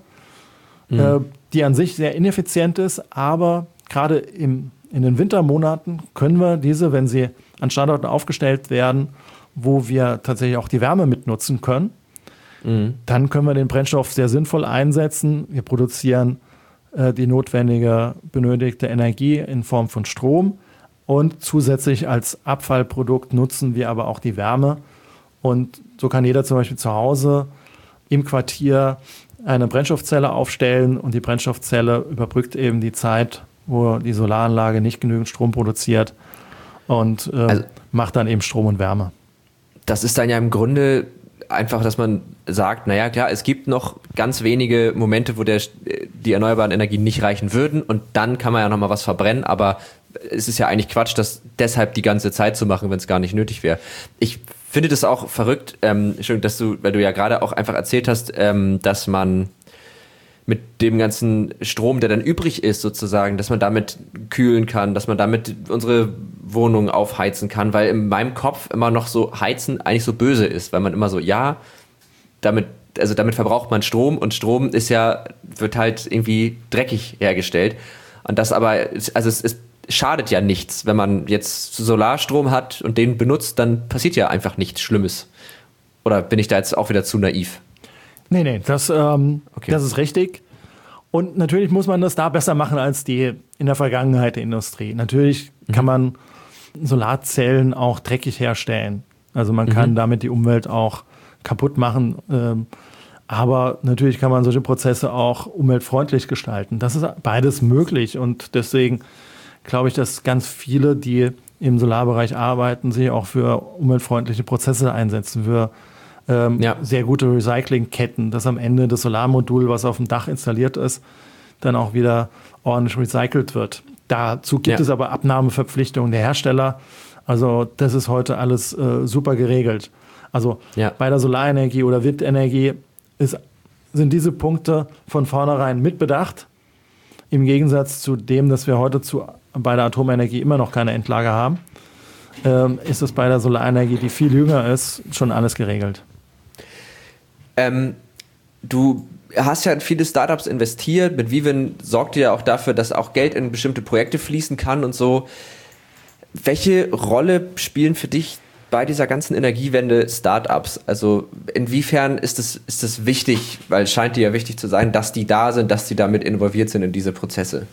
die an sich sehr ineffizient ist, aber gerade in den Wintermonaten können wir diese, wenn sie an Standorten aufgestellt werden, wo wir tatsächlich auch die Wärme mitnutzen können, dann können wir den Brennstoff sehr sinnvoll einsetzen. Wir produzieren die benötigte Energie in Form von Strom und zusätzlich als Abfallprodukt nutzen wir aber auch die Wärme. Und so kann jeder zum Beispiel zu Hause im Quartier eine Brennstoffzelle aufstellen und die Brennstoffzelle überbrückt eben die Zeit, wo die Solaranlage nicht genügend Strom produziert und macht dann eben Strom und Wärme. Das ist dann ja im Grunde einfach, dass man sagt, naja klar, es gibt noch ganz wenige Momente, wo die erneuerbaren Energien nicht reichen würden und dann kann man ja nochmal was verbrennen, aber es ist ja eigentlich Quatsch, das deshalb die ganze Zeit zu machen, wenn es gar nicht nötig wäre. Ich finde das auch verrückt, weil du ja gerade auch einfach erzählt hast, dass man mit dem ganzen Strom, der dann übrig ist sozusagen, dass man damit kühlen kann, dass man damit unsere Wohnung aufheizen kann, weil in meinem Kopf immer noch so Heizen eigentlich so böse ist, weil man immer so, ja, damit verbraucht man Strom und Strom wird halt irgendwie dreckig hergestellt und das aber, also es schadet ja nichts, wenn man jetzt Solarstrom hat und den benutzt, dann passiert ja einfach nichts Schlimmes. Oder bin ich da jetzt auch wieder zu naiv? Nee, das ist richtig. Und natürlich muss man das da besser machen als die in der Vergangenheit der Industrie. Natürlich kann man Solarzellen auch dreckig herstellen. Also man kann damit die Umwelt auch kaputt machen. Aber natürlich kann man solche Prozesse auch umweltfreundlich gestalten. Das ist beides möglich. Und deswegen glaube ich, dass ganz viele, die im Solarbereich arbeiten, sich auch für umweltfreundliche Prozesse einsetzen, für sehr gute Recyclingketten, dass am Ende das Solarmodul, was auf dem Dach installiert ist, dann auch wieder ordentlich recycelt wird. Dazu gibt es aber Abnahmeverpflichtungen der Hersteller. Also das ist heute alles super geregelt. Also bei der Solarenergie oder Windenergie sind diese Punkte von vornherein mitbedacht. Im Gegensatz zu dem, dass wir heute bei der Atomenergie immer noch keine Endlager haben, ist es bei der Solarenergie, die viel jünger ist, schon alles geregelt. Du hast ja in viele Startups investiert. Mit Vivin sorgt ihr ja auch dafür, dass auch Geld in bestimmte Projekte fließen kann und so. Welche Rolle spielen für dich bei dieser ganzen Energiewende Startups? Also inwiefern ist es wichtig, weil es scheint dir ja wichtig zu sein, dass die da sind, dass die damit involviert sind in diese Prozesse?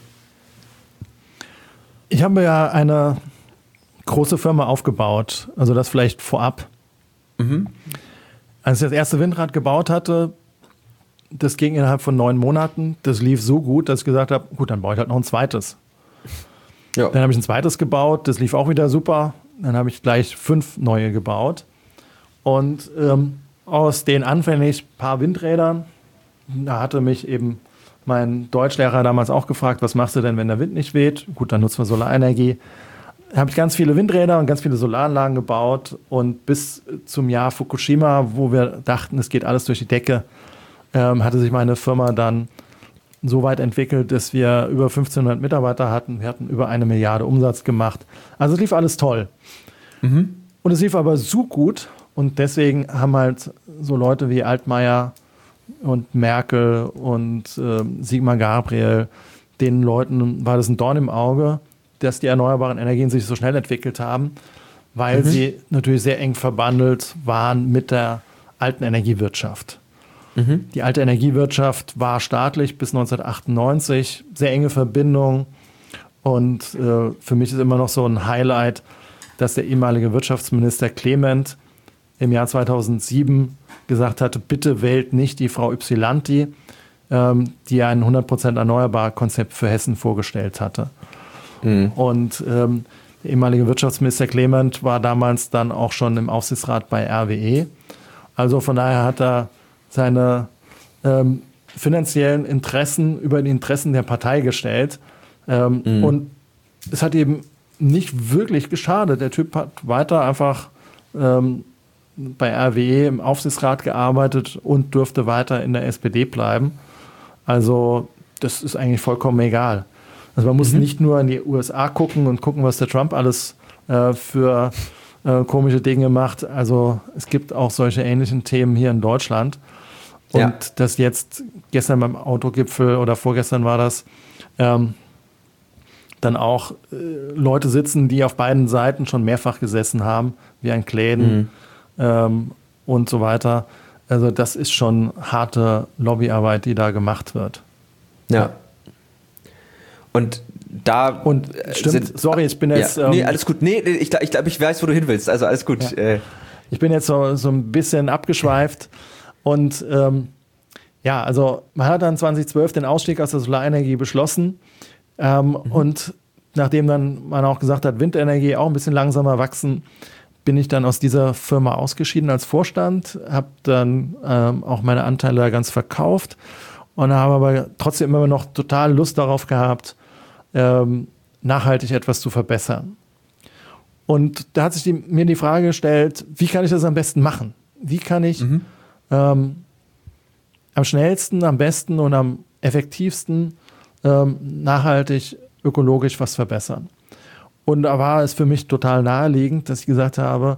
Ich habe ja eine große Firma aufgebaut, also das vielleicht vorab. Als ich das erste Windrad gebaut hatte, das ging innerhalb von 9 Monaten. Das lief so gut, dass ich gesagt habe, gut, dann baue ich halt noch ein zweites. Ja. Dann habe ich ein zweites gebaut, das lief auch wieder super. Dann habe ich gleich 5 neue gebaut. Und aus den anfänglich paar Windrädern, da hatte mich eben mein Deutschlehrer damals auch gefragt, was machst du denn, wenn der Wind nicht weht? Gut, dann nutzen wir Solarenergie. Da habe ich ganz viele Windräder und ganz viele Solaranlagen gebaut. Und bis zum Jahr Fukushima, wo wir dachten, es geht alles durch die Decke, hatte sich meine Firma dann so weit entwickelt, dass wir über 1500 Mitarbeiter hatten. Wir hatten über 1 Milliarde Umsatz gemacht. Also es lief alles toll. Und es lief aber so gut. Und deswegen haben halt so Leute wie Altmaier und Merkel und Sigmar Gabriel, den Leuten war das ein Dorn im Auge, dass die erneuerbaren Energien sich so schnell entwickelt haben, weil sie natürlich sehr eng verbandelt waren mit der alten Energiewirtschaft. Die alte Energiewirtschaft war staatlich bis 1998, sehr enge Verbindung. Und für mich ist immer noch so ein Highlight, dass der ehemalige Wirtschaftsminister Clement im Jahr 2007 gesagt hatte, bitte wählt nicht die Frau Ypsilanti, die ein 100% Erneuerbar-Konzept für Hessen vorgestellt hatte. Und der ehemalige Wirtschaftsminister Clement war damals dann auch schon im Aufsichtsrat bei RWE. Also von daher hat er seine finanziellen Interessen über die Interessen der Partei gestellt. Und es hat eben nicht wirklich geschadet. Der Typ hat weiter einfach bei RWE im Aufsichtsrat gearbeitet und durfte weiter in der SPD bleiben. Also das ist eigentlich vollkommen egal. Also man muss nicht nur in die USA gucken und gucken, was der Trump alles für komische Dinge macht. Also es gibt auch solche ähnlichen Themen hier in Deutschland. Und das jetzt gestern beim Autogipfel oder vorgestern war das, dann auch Leute sitzen, die auf beiden Seiten schon mehrfach gesessen haben, wie ein Kläden und so weiter. Also das ist schon harte Lobbyarbeit, die da gemacht wird. Ja. Und stimmt, sorry, ich bin jetzt... nee, alles gut. Nee, ich glaube, ich weiß, wo du hin willst. Also alles gut. Ja. Ich bin jetzt so ein bisschen abgeschweift. Und also man hat dann 2012 den Ausstieg aus der Solarenergie beschlossen. Und nachdem dann man auch gesagt hat, Windenergie auch ein bisschen langsamer wachsen, bin ich dann aus dieser Firma ausgeschieden als Vorstand, habe dann auch meine Anteile da ganz verkauft und habe aber trotzdem immer noch total Lust darauf gehabt, nachhaltig etwas zu verbessern. Und da hat sich mir die Frage gestellt, wie kann ich das am besten machen? Wie kann ich am schnellsten, am besten und am effektivsten nachhaltig, ökologisch was verbessern? Und da war es für mich total naheliegend, dass ich gesagt habe,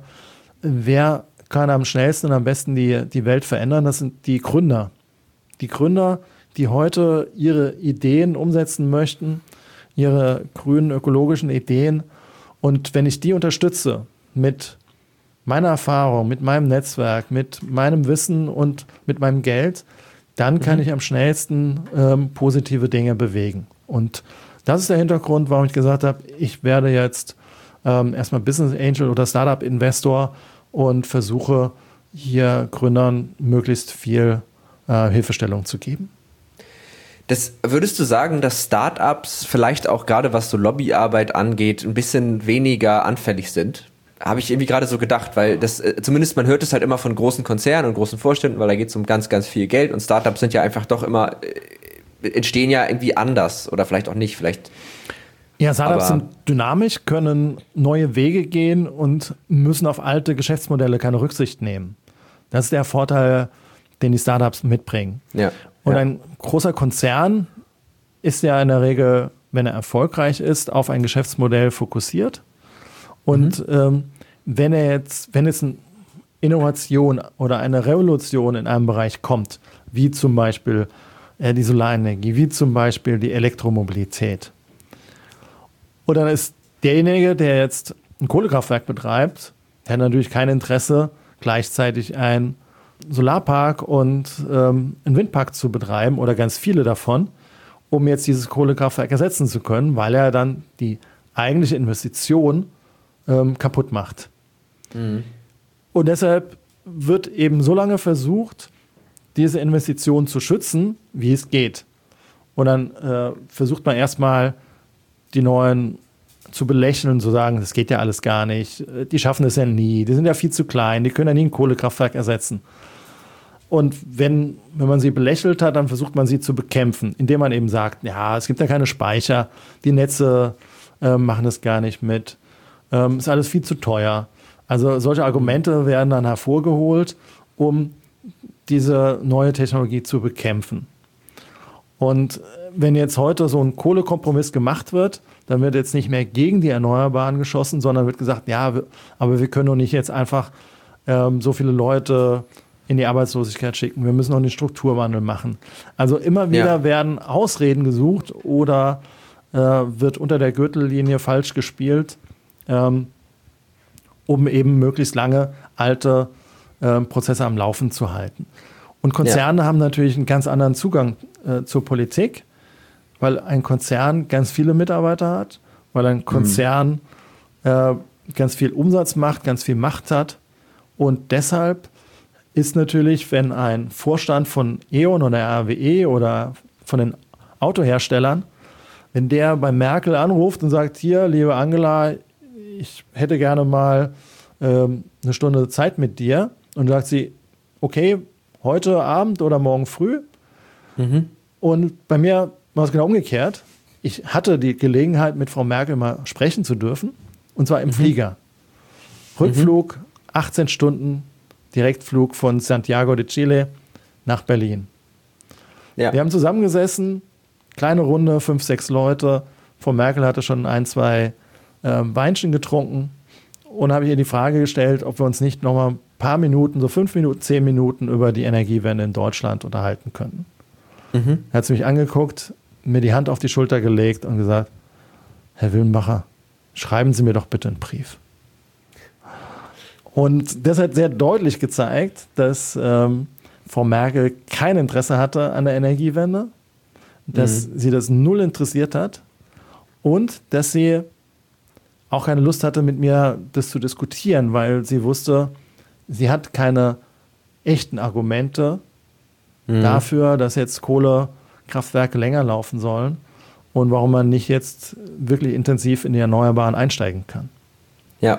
wer kann am schnellsten und am besten die Welt verändern? Das sind die Gründer. Die Gründer, die heute ihre Ideen umsetzen möchten, ihre grünen ökologischen Ideen. Und wenn ich die unterstütze mit meiner Erfahrung, mit meinem Netzwerk, mit meinem Wissen und mit meinem Geld, dann kann ich am schnellsten positive Dinge bewegen. Und das ist der Hintergrund, warum ich gesagt habe, ich werde jetzt erstmal Business Angel oder Startup Investor und versuche hier Gründern möglichst viel Hilfestellung zu geben. Würdest du sagen, dass Startups vielleicht auch gerade was so Lobbyarbeit angeht, ein bisschen weniger anfällig sind? Habe ich irgendwie gerade so gedacht, weil das, zumindest man hört es halt immer von großen Konzernen und großen Vorständen, weil da geht es um ganz, ganz viel Geld und Startups sind ja einfach doch immer, entstehen ja irgendwie anders oder vielleicht auch nicht, Ja, Startups sind dynamisch, können neue Wege gehen und müssen auf alte Geschäftsmodelle keine Rücksicht nehmen. Das ist der Vorteil, den die Startups mitbringen. Ja. Und ein großer Konzern ist ja in der Regel, wenn er erfolgreich ist, auf ein Geschäftsmodell fokussiert. Und wenn jetzt eine Innovation oder eine Revolution in einem Bereich kommt, wie zum Beispiel die Solarenergie, wie zum Beispiel die Elektromobilität, und dann ist derjenige, der jetzt ein Kohlekraftwerk betreibt, der hat natürlich kein Interesse, gleichzeitig ein Solarpark und einen Windpark zu betreiben oder ganz viele davon, um jetzt dieses Kohlekraftwerk ersetzen zu können, weil er dann die eigentliche Investition kaputt macht. Und deshalb wird eben so lange versucht, diese Investition zu schützen, wie es geht. Und dann versucht man erstmal, die Neuen zu belächeln, zu sagen, das geht ja alles gar nicht, die schaffen es ja nie, die sind ja viel zu klein, die können ja nie ein Kohlekraftwerk ersetzen. Und wenn man sie belächelt hat, dann versucht man sie zu bekämpfen, indem man eben sagt, ja, es gibt ja keine Speicher, die Netze machen das gar nicht mit, ist alles viel zu teuer. Also solche Argumente werden dann hervorgeholt, um diese neue Technologie zu bekämpfen. Und wenn jetzt heute so ein Kohlekompromiss gemacht wird, dann wird jetzt nicht mehr gegen die Erneuerbaren geschossen, sondern wird gesagt, ja, aber wir können doch nicht jetzt einfach so viele Leute in die Arbeitslosigkeit schicken. Wir müssen noch einen Strukturwandel machen. Also immer wieder werden Ausreden gesucht oder wird unter der Gürtellinie falsch gespielt, um eben möglichst lange alte Prozesse am Laufen zu halten. Und Konzerne haben natürlich einen ganz anderen Zugang zur Politik, weil ein Konzern ganz viele Mitarbeiter hat, weil ein Konzern ganz viel Umsatz macht, ganz viel Macht hat. Und deshalb ist natürlich, wenn ein Vorstand von E.ON oder RWE oder von den Autoherstellern, wenn der bei Merkel anruft und sagt, hier, liebe Angela, ich hätte gerne mal eine Stunde Zeit mit dir, und sagt sie, okay, heute Abend oder morgen früh. Und bei mir war es genau umgekehrt. Ich hatte die Gelegenheit, mit Frau Merkel mal sprechen zu dürfen, und zwar im Flieger. Rückflug, 18 Stunden, Direktflug von Santiago de Chile nach Berlin. Ja. Wir haben zusammengesessen, kleine Runde, 5, 6 Leute. Frau Merkel hatte schon 1, 2 Weinchen getrunken und habe ihr die Frage gestellt, ob wir uns nicht noch mal ein paar Minuten, so 5 Minuten, 10 Minuten über die Energiewende in Deutschland unterhalten könnten. Er hat mich angeguckt, mir die Hand auf die Schulter gelegt und gesagt, Herr Willenbacher, schreiben Sie mir doch bitte einen Brief. Und das hat sehr deutlich gezeigt, dass Frau Merkel kein Interesse hatte an der Energiewende, dass sie das null interessiert hat und dass sie auch keine Lust hatte, mit mir das zu diskutieren, weil sie wusste, sie hat keine echten Argumente dafür, dass jetzt Kohlekraftwerke länger laufen sollen und warum man nicht jetzt wirklich intensiv in die Erneuerbaren einsteigen kann. Ja.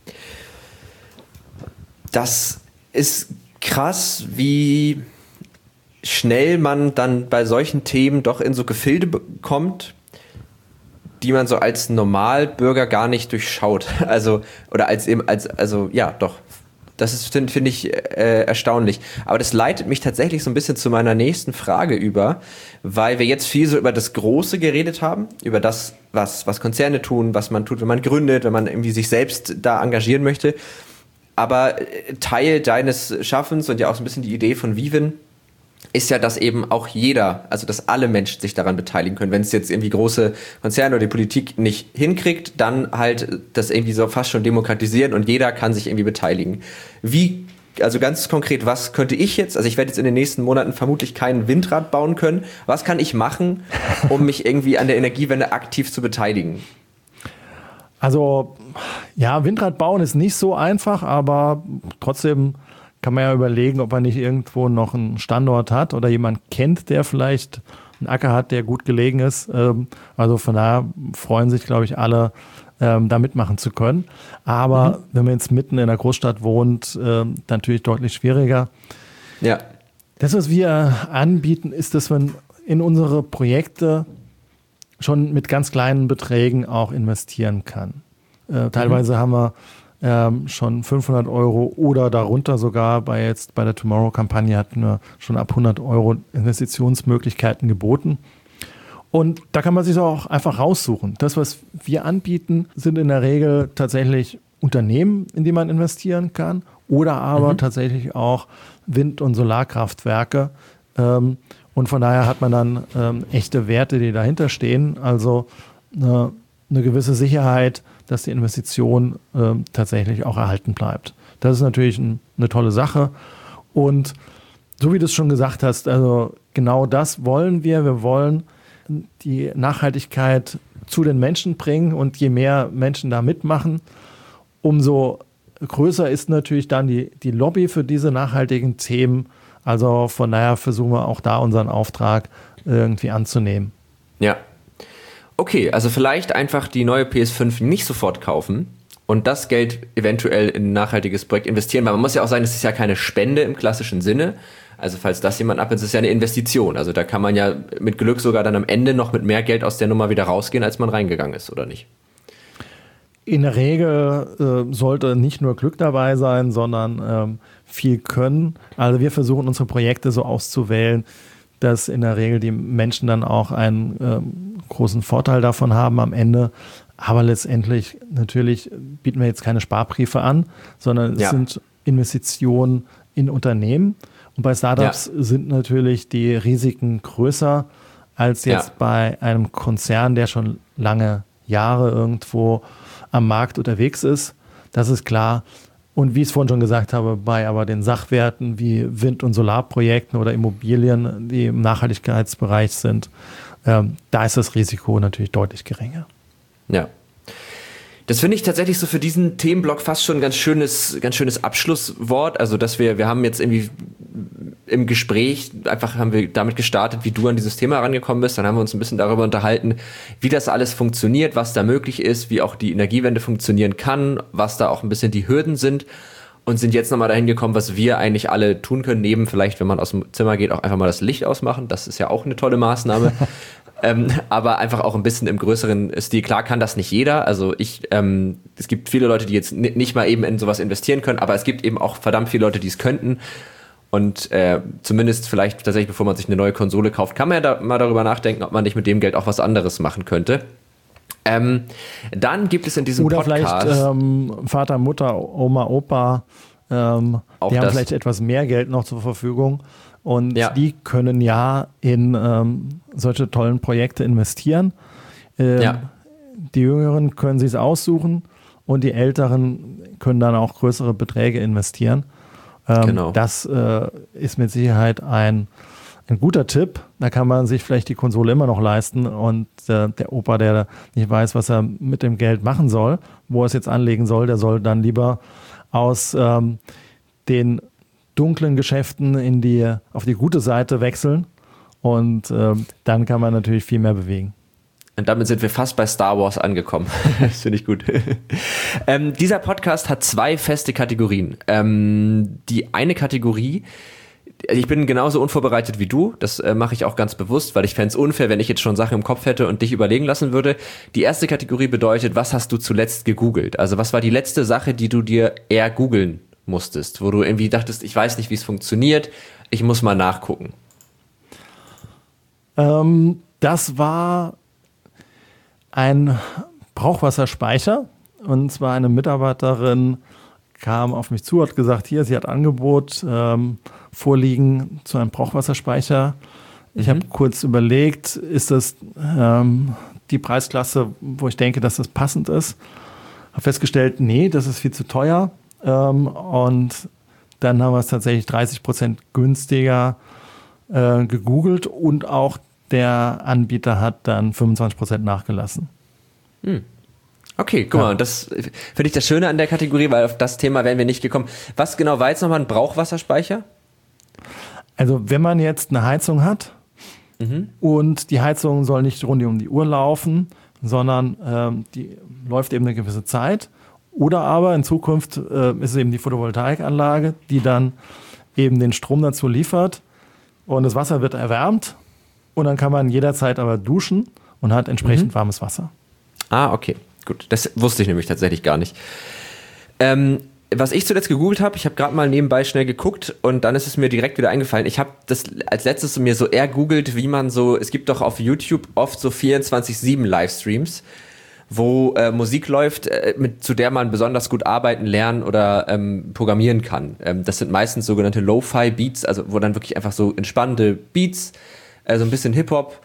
Das ist krass, wie schnell man dann bei solchen Themen doch in so Gefilde kommt, die man so als Normalbürger gar nicht durchschaut. Also, oder doch. Das ist, finde ich, erstaunlich. Aber das leitet mich tatsächlich so ein bisschen zu meiner nächsten Frage über, weil wir jetzt viel so über das Große geredet haben, über das, was Konzerne tun, was man tut, wenn man gründet, wenn man irgendwie sich selbst da engagieren möchte. Aber Teil deines Schaffens und ja auch so ein bisschen die Idee von Vivin ist ja, dass eben auch jeder, also dass alle Menschen sich daran beteiligen können. Wenn es jetzt irgendwie große Konzerne oder die Politik nicht hinkriegt, dann halt das irgendwie so fast schon demokratisieren und jeder kann sich irgendwie beteiligen. Wie, also ganz konkret, was könnte ich jetzt, also ich werde jetzt in den nächsten Monaten vermutlich kein Windrad bauen können. Was kann ich machen, um mich irgendwie an der Energiewende aktiv zu beteiligen? Also, ja, Windrad bauen ist nicht so einfach, aber trotzdem kann man ja überlegen, ob man nicht irgendwo noch einen Standort hat oder jemand kennt, der vielleicht einen Acker hat, der gut gelegen ist. Also von daher freuen sich, glaube ich, alle, da mitmachen zu können. Aber wenn man jetzt mitten in einer Großstadt wohnt, natürlich deutlich schwieriger. Ja. Das, was wir anbieten, ist, dass man in unsere Projekte schon mit ganz kleinen Beträgen auch investieren kann. Teilweise haben wir schon 500 € oder darunter sogar. Bei der Tomorrow-Kampagne hatten wir schon ab 100 € Investitionsmöglichkeiten geboten. Und da kann man sich auch einfach raussuchen. Das, was wir anbieten, sind in der Regel tatsächlich Unternehmen, in die man investieren kann oder aber tatsächlich auch Wind- und Solarkraftwerke. Und von daher hat man dann echte Werte, die dahinter stehen. Also eine gewisse Sicherheit, dass die Investition tatsächlich auch erhalten bleibt. Das ist natürlich eine tolle Sache. Und so wie du es schon gesagt hast, also genau das wollen wir. Wir wollen die Nachhaltigkeit zu den Menschen bringen. Und je mehr Menschen da mitmachen, umso größer ist natürlich dann die Lobby für diese nachhaltigen Themen. Also von daher versuchen wir auch da unseren Auftrag irgendwie anzunehmen. Ja. Okay, also vielleicht einfach die neue PS5 nicht sofort kaufen und das Geld eventuell in ein nachhaltiges Projekt investieren, weil man muss ja auch sagen, es ist ja keine Spende im klassischen Sinne. Also falls das jemand abnimmt, ist es ja eine Investition. Also da kann man ja mit Glück sogar dann am Ende noch mit mehr Geld aus der Nummer wieder rausgehen, als man reingegangen ist, oder nicht? In der Regel sollte nicht nur Glück dabei sein, sondern viel Können. Also wir versuchen unsere Projekte so auszuwählen, dass in der Regel die Menschen dann auch einen großen Vorteil davon haben am Ende. Aber letztendlich natürlich bieten wir jetzt keine Sparbriefe an, sondern es sind Investitionen in Unternehmen. Und bei Startups sind natürlich die Risiken größer als jetzt bei einem Konzern, der schon lange Jahre irgendwo am Markt unterwegs ist. Das ist klar. Und wie ich es vorhin schon gesagt habe, bei aber den Sachwerten wie Wind- und Solarprojekten oder Immobilien, die im Nachhaltigkeitsbereich sind, da ist das Risiko natürlich deutlich geringer. Ja. Das finde ich tatsächlich so für diesen Themenblock fast schon ein ganz schönes Abschlusswort. Also, dass wir haben jetzt irgendwie im Gespräch haben wir damit gestartet, wie du an dieses Thema rangekommen bist. Dann haben wir uns ein bisschen darüber unterhalten, wie das alles funktioniert, was da möglich ist, wie auch die Energiewende funktionieren kann, was da auch ein bisschen die Hürden sind und sind jetzt nochmal dahin gekommen, was wir eigentlich alle tun können, neben vielleicht, wenn man aus dem Zimmer geht, auch einfach mal das Licht ausmachen. Das ist ja auch eine tolle Maßnahme. Aber einfach auch ein bisschen im größeren Stil. Klar kann das nicht jeder. Also es gibt viele Leute, die jetzt nicht mal eben in sowas investieren können, aber es gibt eben auch verdammt viele Leute, die es könnten. Und zumindest vielleicht tatsächlich, bevor man sich eine neue Konsole kauft, kann man ja da mal darüber nachdenken, ob man nicht mit dem Geld auch was anderes machen könnte. Dann gibt es in diesem Podcast... Oder vielleicht Vater, Mutter, Oma, Opa, die haben vielleicht etwas mehr Geld noch zur Verfügung und die können ja in solche tollen Projekte investieren. Die Jüngeren können sich es aussuchen und die Älteren können dann auch größere Beträge investieren. Genau. Das ist mit Sicherheit ein guter Tipp. Da kann man sich vielleicht die Konsole immer noch leisten und der Opa, der nicht weiß, was er mit dem Geld machen soll, wo er es jetzt anlegen soll, der soll dann lieber aus den dunklen Geschäften auf die gute Seite wechseln und dann kann man natürlich viel mehr bewegen. Und damit sind wir fast bei Star Wars angekommen. Das finde ich gut. Dieser Podcast hat 2 feste Kategorien. Die eine Kategorie, ich bin genauso unvorbereitet wie du, das mache ich auch ganz bewusst, weil ich fände es unfair, wenn ich jetzt schon Sachen im Kopf hätte und dich überlegen lassen würde. Die erste Kategorie bedeutet, was hast du zuletzt gegoogelt? Also was war die letzte Sache, die du dir eher googeln musstest, wo du irgendwie dachtest, ich weiß nicht, wie es funktioniert, ich muss mal nachgucken? Das war ein Brauchwasserspeicher, und zwar eine Mitarbeiterin kam auf mich zu, hat gesagt, hier, sie hat Angebot vorliegen zu einem Brauchwasserspeicher. Ich habe kurz überlegt, ist das die Preisklasse, wo ich denke, dass das passend ist. Habe festgestellt, nee, das ist viel zu teuer. Und dann haben wir es tatsächlich 30% günstiger gegoogelt und auch der Anbieter hat dann 25% nachgelassen. Okay, guck mal, das finde ich das Schöne an der Kategorie, weil auf das Thema wären wir nicht gekommen. Was genau war jetzt nochmal ein Brauchwasserspeicher? Also wenn man jetzt eine Heizung hat und die Heizung soll nicht rund um die Uhr laufen, sondern die läuft eben eine gewisse Zeit. Oder aber in Zukunft ist es eben die Photovoltaikanlage, die dann eben den Strom dazu liefert und das Wasser wird erwärmt. Und dann kann man jederzeit aber duschen und hat entsprechend warmes Wasser. Ah, okay. Gut. Das wusste ich nämlich tatsächlich gar nicht. Was ich zuletzt gegoogelt habe, ich habe gerade mal nebenbei schnell geguckt und dann ist es mir direkt wieder eingefallen. Ich habe das als letztes mir so eher googelt, wie man so, es gibt doch auf YouTube oft so 24/7 Livestreams, wo Musik läuft, zu der man besonders gut arbeiten, lernen oder programmieren kann. Das sind meistens sogenannte Lo-Fi-Beats, also wo dann wirklich einfach so entspannende Beats, also ein bisschen Hip-Hop,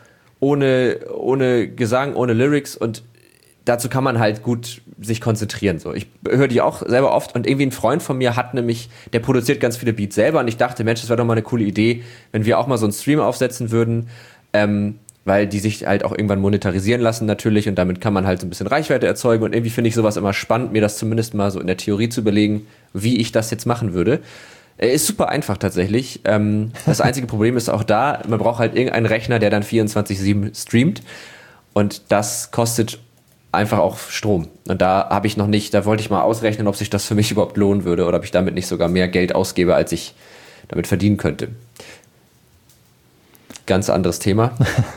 ohne Gesang, ohne Lyrics und dazu kann man halt gut sich konzentrieren. So. Ich höre die auch selber oft und irgendwie ein Freund von mir der produziert ganz viele Beats selber und ich dachte, Mensch, das wäre doch mal eine coole Idee, wenn wir auch mal so einen Stream aufsetzen würden, weil die sich halt auch irgendwann monetarisieren lassen natürlich und damit kann man halt so ein bisschen Reichweite erzeugen und irgendwie finde ich sowas immer spannend, mir das zumindest mal so in der Theorie zu überlegen, wie ich das jetzt machen würde. Ist super einfach tatsächlich. Das einzige Problem ist auch da, man braucht halt irgendeinen Rechner, der dann 24/7 streamt und das kostet einfach auch Strom. Und da wollte ich mal ausrechnen, ob sich das für mich überhaupt lohnen würde oder ob ich damit nicht sogar mehr Geld ausgebe, als ich damit verdienen könnte. Ganz anderes Thema.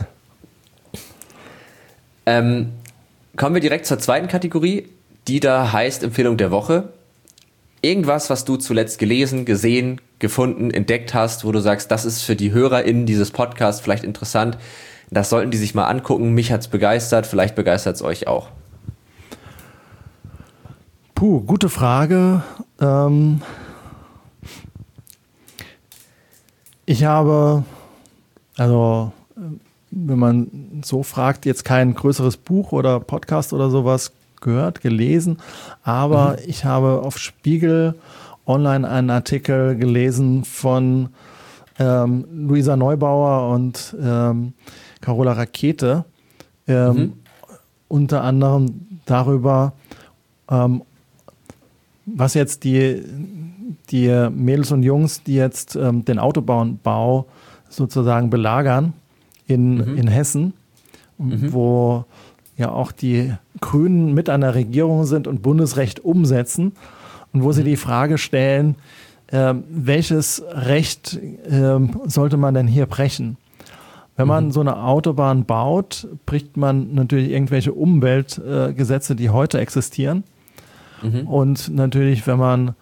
Kommen wir direkt zur zweiten Kategorie, die da heißt Empfehlung der Woche. Irgendwas, was du zuletzt gelesen, gesehen, gefunden, entdeckt hast, wo du sagst, das ist für die HörerInnen dieses Podcasts vielleicht interessant. Das sollten die sich mal angucken. Mich hat's begeistert, vielleicht begeistert es euch auch. Gute Frage. Ich habe, also wenn man so fragt, jetzt kein größeres Buch oder Podcast oder sowas gehört, gelesen, aber ich habe auf Spiegel online einen Artikel gelesen von Luisa Neubauer und Carola Rakete, unter anderem darüber, was jetzt die Mädels und Jungs, die jetzt den Autobahnbau sozusagen belagern in Hessen, wo ja auch die Grünen mit an der Regierung sind und Bundesrecht umsetzen und wo sie die Frage stellen, welches Recht sollte man denn hier brechen? Wenn man so eine Autobahn baut, bricht man natürlich irgendwelche Umweltgesetze, die heute existieren. Und natürlich, wenn man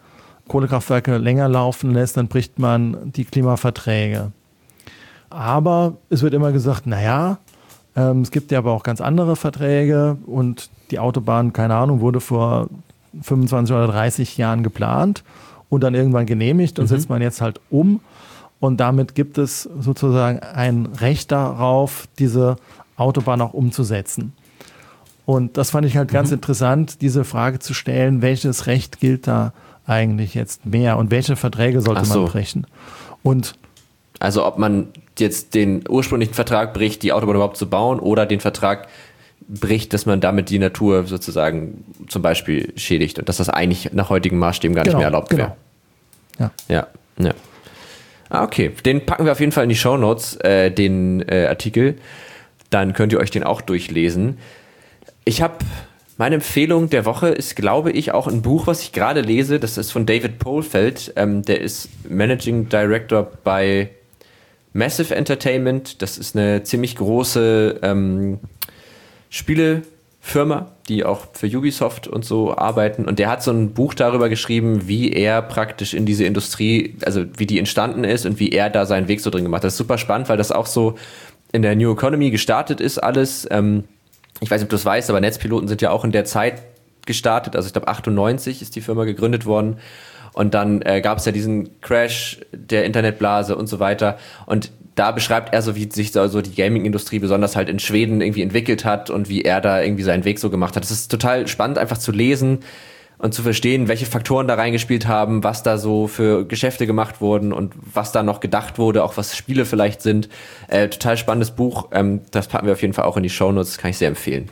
Kohlekraftwerke länger laufen lässt, dann bricht man die Klimaverträge. Aber es wird immer gesagt, naja, es gibt ja aber auch ganz andere Verträge und die Autobahn, keine Ahnung, wurde vor 25 oder 30 Jahren geplant und dann irgendwann genehmigt und setzt man jetzt halt um. Und damit gibt es sozusagen ein Recht darauf, diese Autobahn auch umzusetzen. Und das fand ich halt ganz interessant, diese Frage zu stellen, welches Recht gilt da eigentlich jetzt mehr und welche Verträge sollte man brechen? Und also ob man jetzt den ursprünglichen Vertrag bricht, die Autobahn überhaupt zu bauen, oder den Vertrag bricht, dass man damit die Natur sozusagen zum Beispiel schädigt und dass das eigentlich nach heutigen Maßstäben gar nicht mehr erlaubt wäre. Ja. Okay, den packen wir auf jeden Fall in die Shownotes, den Artikel. Dann könnt ihr euch den auch durchlesen. Meine Empfehlung der Woche ist, glaube ich, auch ein Buch, was ich gerade lese. Das ist von David Polfeld. Der ist Managing Director bei Massive Entertainment. Das ist eine ziemlich große Spielefirma, die auch für Ubisoft und so arbeiten. Und der hat so ein Buch darüber geschrieben, wie er praktisch in diese Industrie, also wie die entstanden ist und wie er da seinen Weg so drin gemacht hat. Das ist super spannend, weil das auch so in der New Economy gestartet ist alles. Ich weiß nicht, ob du es weißt, aber Netzpiloten sind ja auch in der Zeit gestartet. Also ich glaube 98 ist die Firma gegründet worden. Und dann gab es ja diesen Crash der Internetblase und so weiter. Und da beschreibt er so, wie sich so die Gaming-Industrie besonders halt in Schweden irgendwie entwickelt hat und wie er da irgendwie seinen Weg so gemacht hat. Es ist total spannend, einfach zu lesen und zu verstehen, welche Faktoren da reingespielt haben, was da so für Geschäfte gemacht wurden und was da noch gedacht wurde, auch was Spiele vielleicht sind. Total spannendes Buch. Das packen wir auf jeden Fall auch in die Shownotes. Das kann ich sehr empfehlen.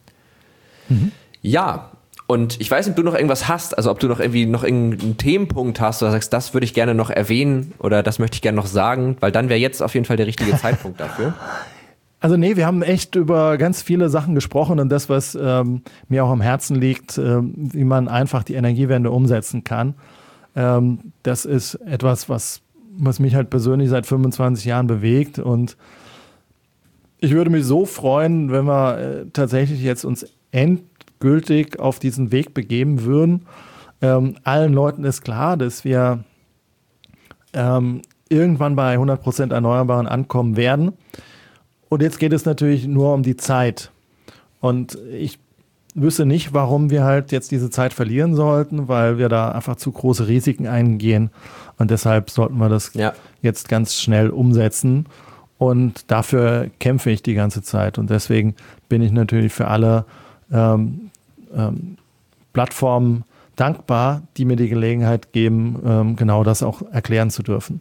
Ja, und ich weiß nicht, ob du noch irgendwas hast, also ob du noch irgendeinen Themenpunkt hast oder sagst, das würde ich gerne noch erwähnen oder das möchte ich gerne noch sagen, weil dann wäre jetzt auf jeden Fall der richtige Zeitpunkt dafür. Also nee, wir haben echt über ganz viele Sachen gesprochen und das, was mir auch am Herzen liegt, wie man einfach die Energiewende umsetzen kann. Das ist etwas, was mich halt persönlich seit 25 Jahren bewegt und ich würde mich so freuen, wenn wir tatsächlich jetzt uns endgültig auf diesen Weg begeben würden. Allen Leuten ist klar, dass wir irgendwann bei 100% Erneuerbaren ankommen werden. Und jetzt geht es natürlich nur um die Zeit. Und ich wüsste nicht, warum wir halt jetzt diese Zeit verlieren sollten, weil wir da einfach zu große Risiken eingehen. Und deshalb sollten wir das jetzt ganz schnell umsetzen. Und dafür kämpfe ich die ganze Zeit. Und deswegen bin ich natürlich für alle Plattformen dankbar, die mir die Gelegenheit geben, genau das auch erklären zu dürfen.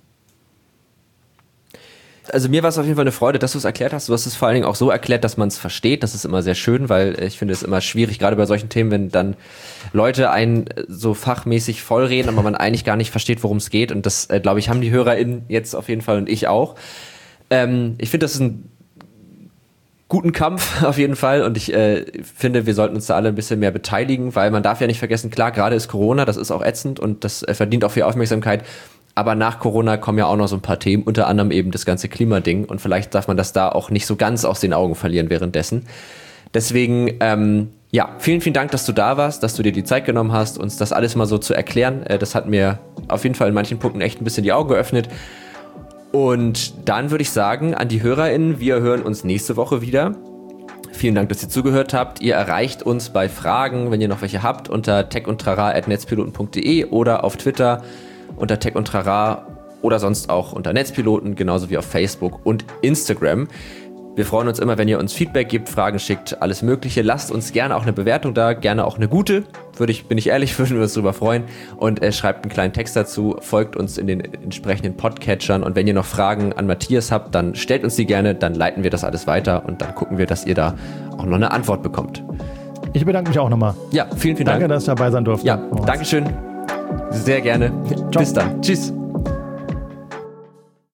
Also mir war es auf jeden Fall eine Freude, dass du es erklärt hast. Du hast es vor allen Dingen auch so erklärt, dass man es versteht. Das ist immer sehr schön, weil ich finde es immer schwierig, gerade bei solchen Themen, wenn dann Leute einen so fachmäßig vollreden, aber man eigentlich gar nicht versteht, worum es geht. Und das, glaube ich, haben die HörerInnen jetzt auf jeden Fall und ich auch. Ich finde, das ist ein guten Kampf auf jeden Fall und ich finde, wir sollten uns da alle ein bisschen mehr beteiligen, weil man darf ja nicht vergessen, klar, gerade ist Corona, das ist auch ätzend und das verdient auch viel Aufmerksamkeit, aber nach Corona kommen ja auch noch so ein paar Themen, unter anderem eben das ganze Klimading und vielleicht darf man das da auch nicht so ganz aus den Augen verlieren währenddessen. Deswegen, vielen, vielen Dank, dass du da warst, dass du dir die Zeit genommen hast, uns das alles mal so zu erklären. Das hat mir auf jeden Fall in manchen Punkten echt ein bisschen die Augen geöffnet. Und dann würde ich sagen, an die HörerInnen, wir hören uns nächste Woche wieder. Vielen Dank, dass ihr zugehört habt. Ihr erreicht uns bei Fragen, wenn ihr noch welche habt, unter techundtrara@netzpiloten.de oder auf Twitter unter techundtrara oder sonst auch unter Netzpiloten, genauso wie auf Facebook und Instagram. Wir freuen uns immer, wenn ihr uns Feedback gibt, Fragen schickt, alles Mögliche. Lasst uns gerne auch eine Bewertung da, gerne auch eine gute. Bin ich ehrlich, würden wir uns darüber freuen. Und schreibt einen kleinen Text dazu, folgt uns in den entsprechenden Podcatchern. Und wenn ihr noch Fragen an Matthias habt, dann stellt uns die gerne, dann leiten wir das alles weiter und dann gucken wir, dass ihr da auch noch eine Antwort bekommt. Ich bedanke mich auch nochmal. Ja, vielen, vielen Dank. Danke, dass ich dabei sein durfte. Ja, Dankeschön. Sehr gerne. Ciao. Bis dann. Tschüss.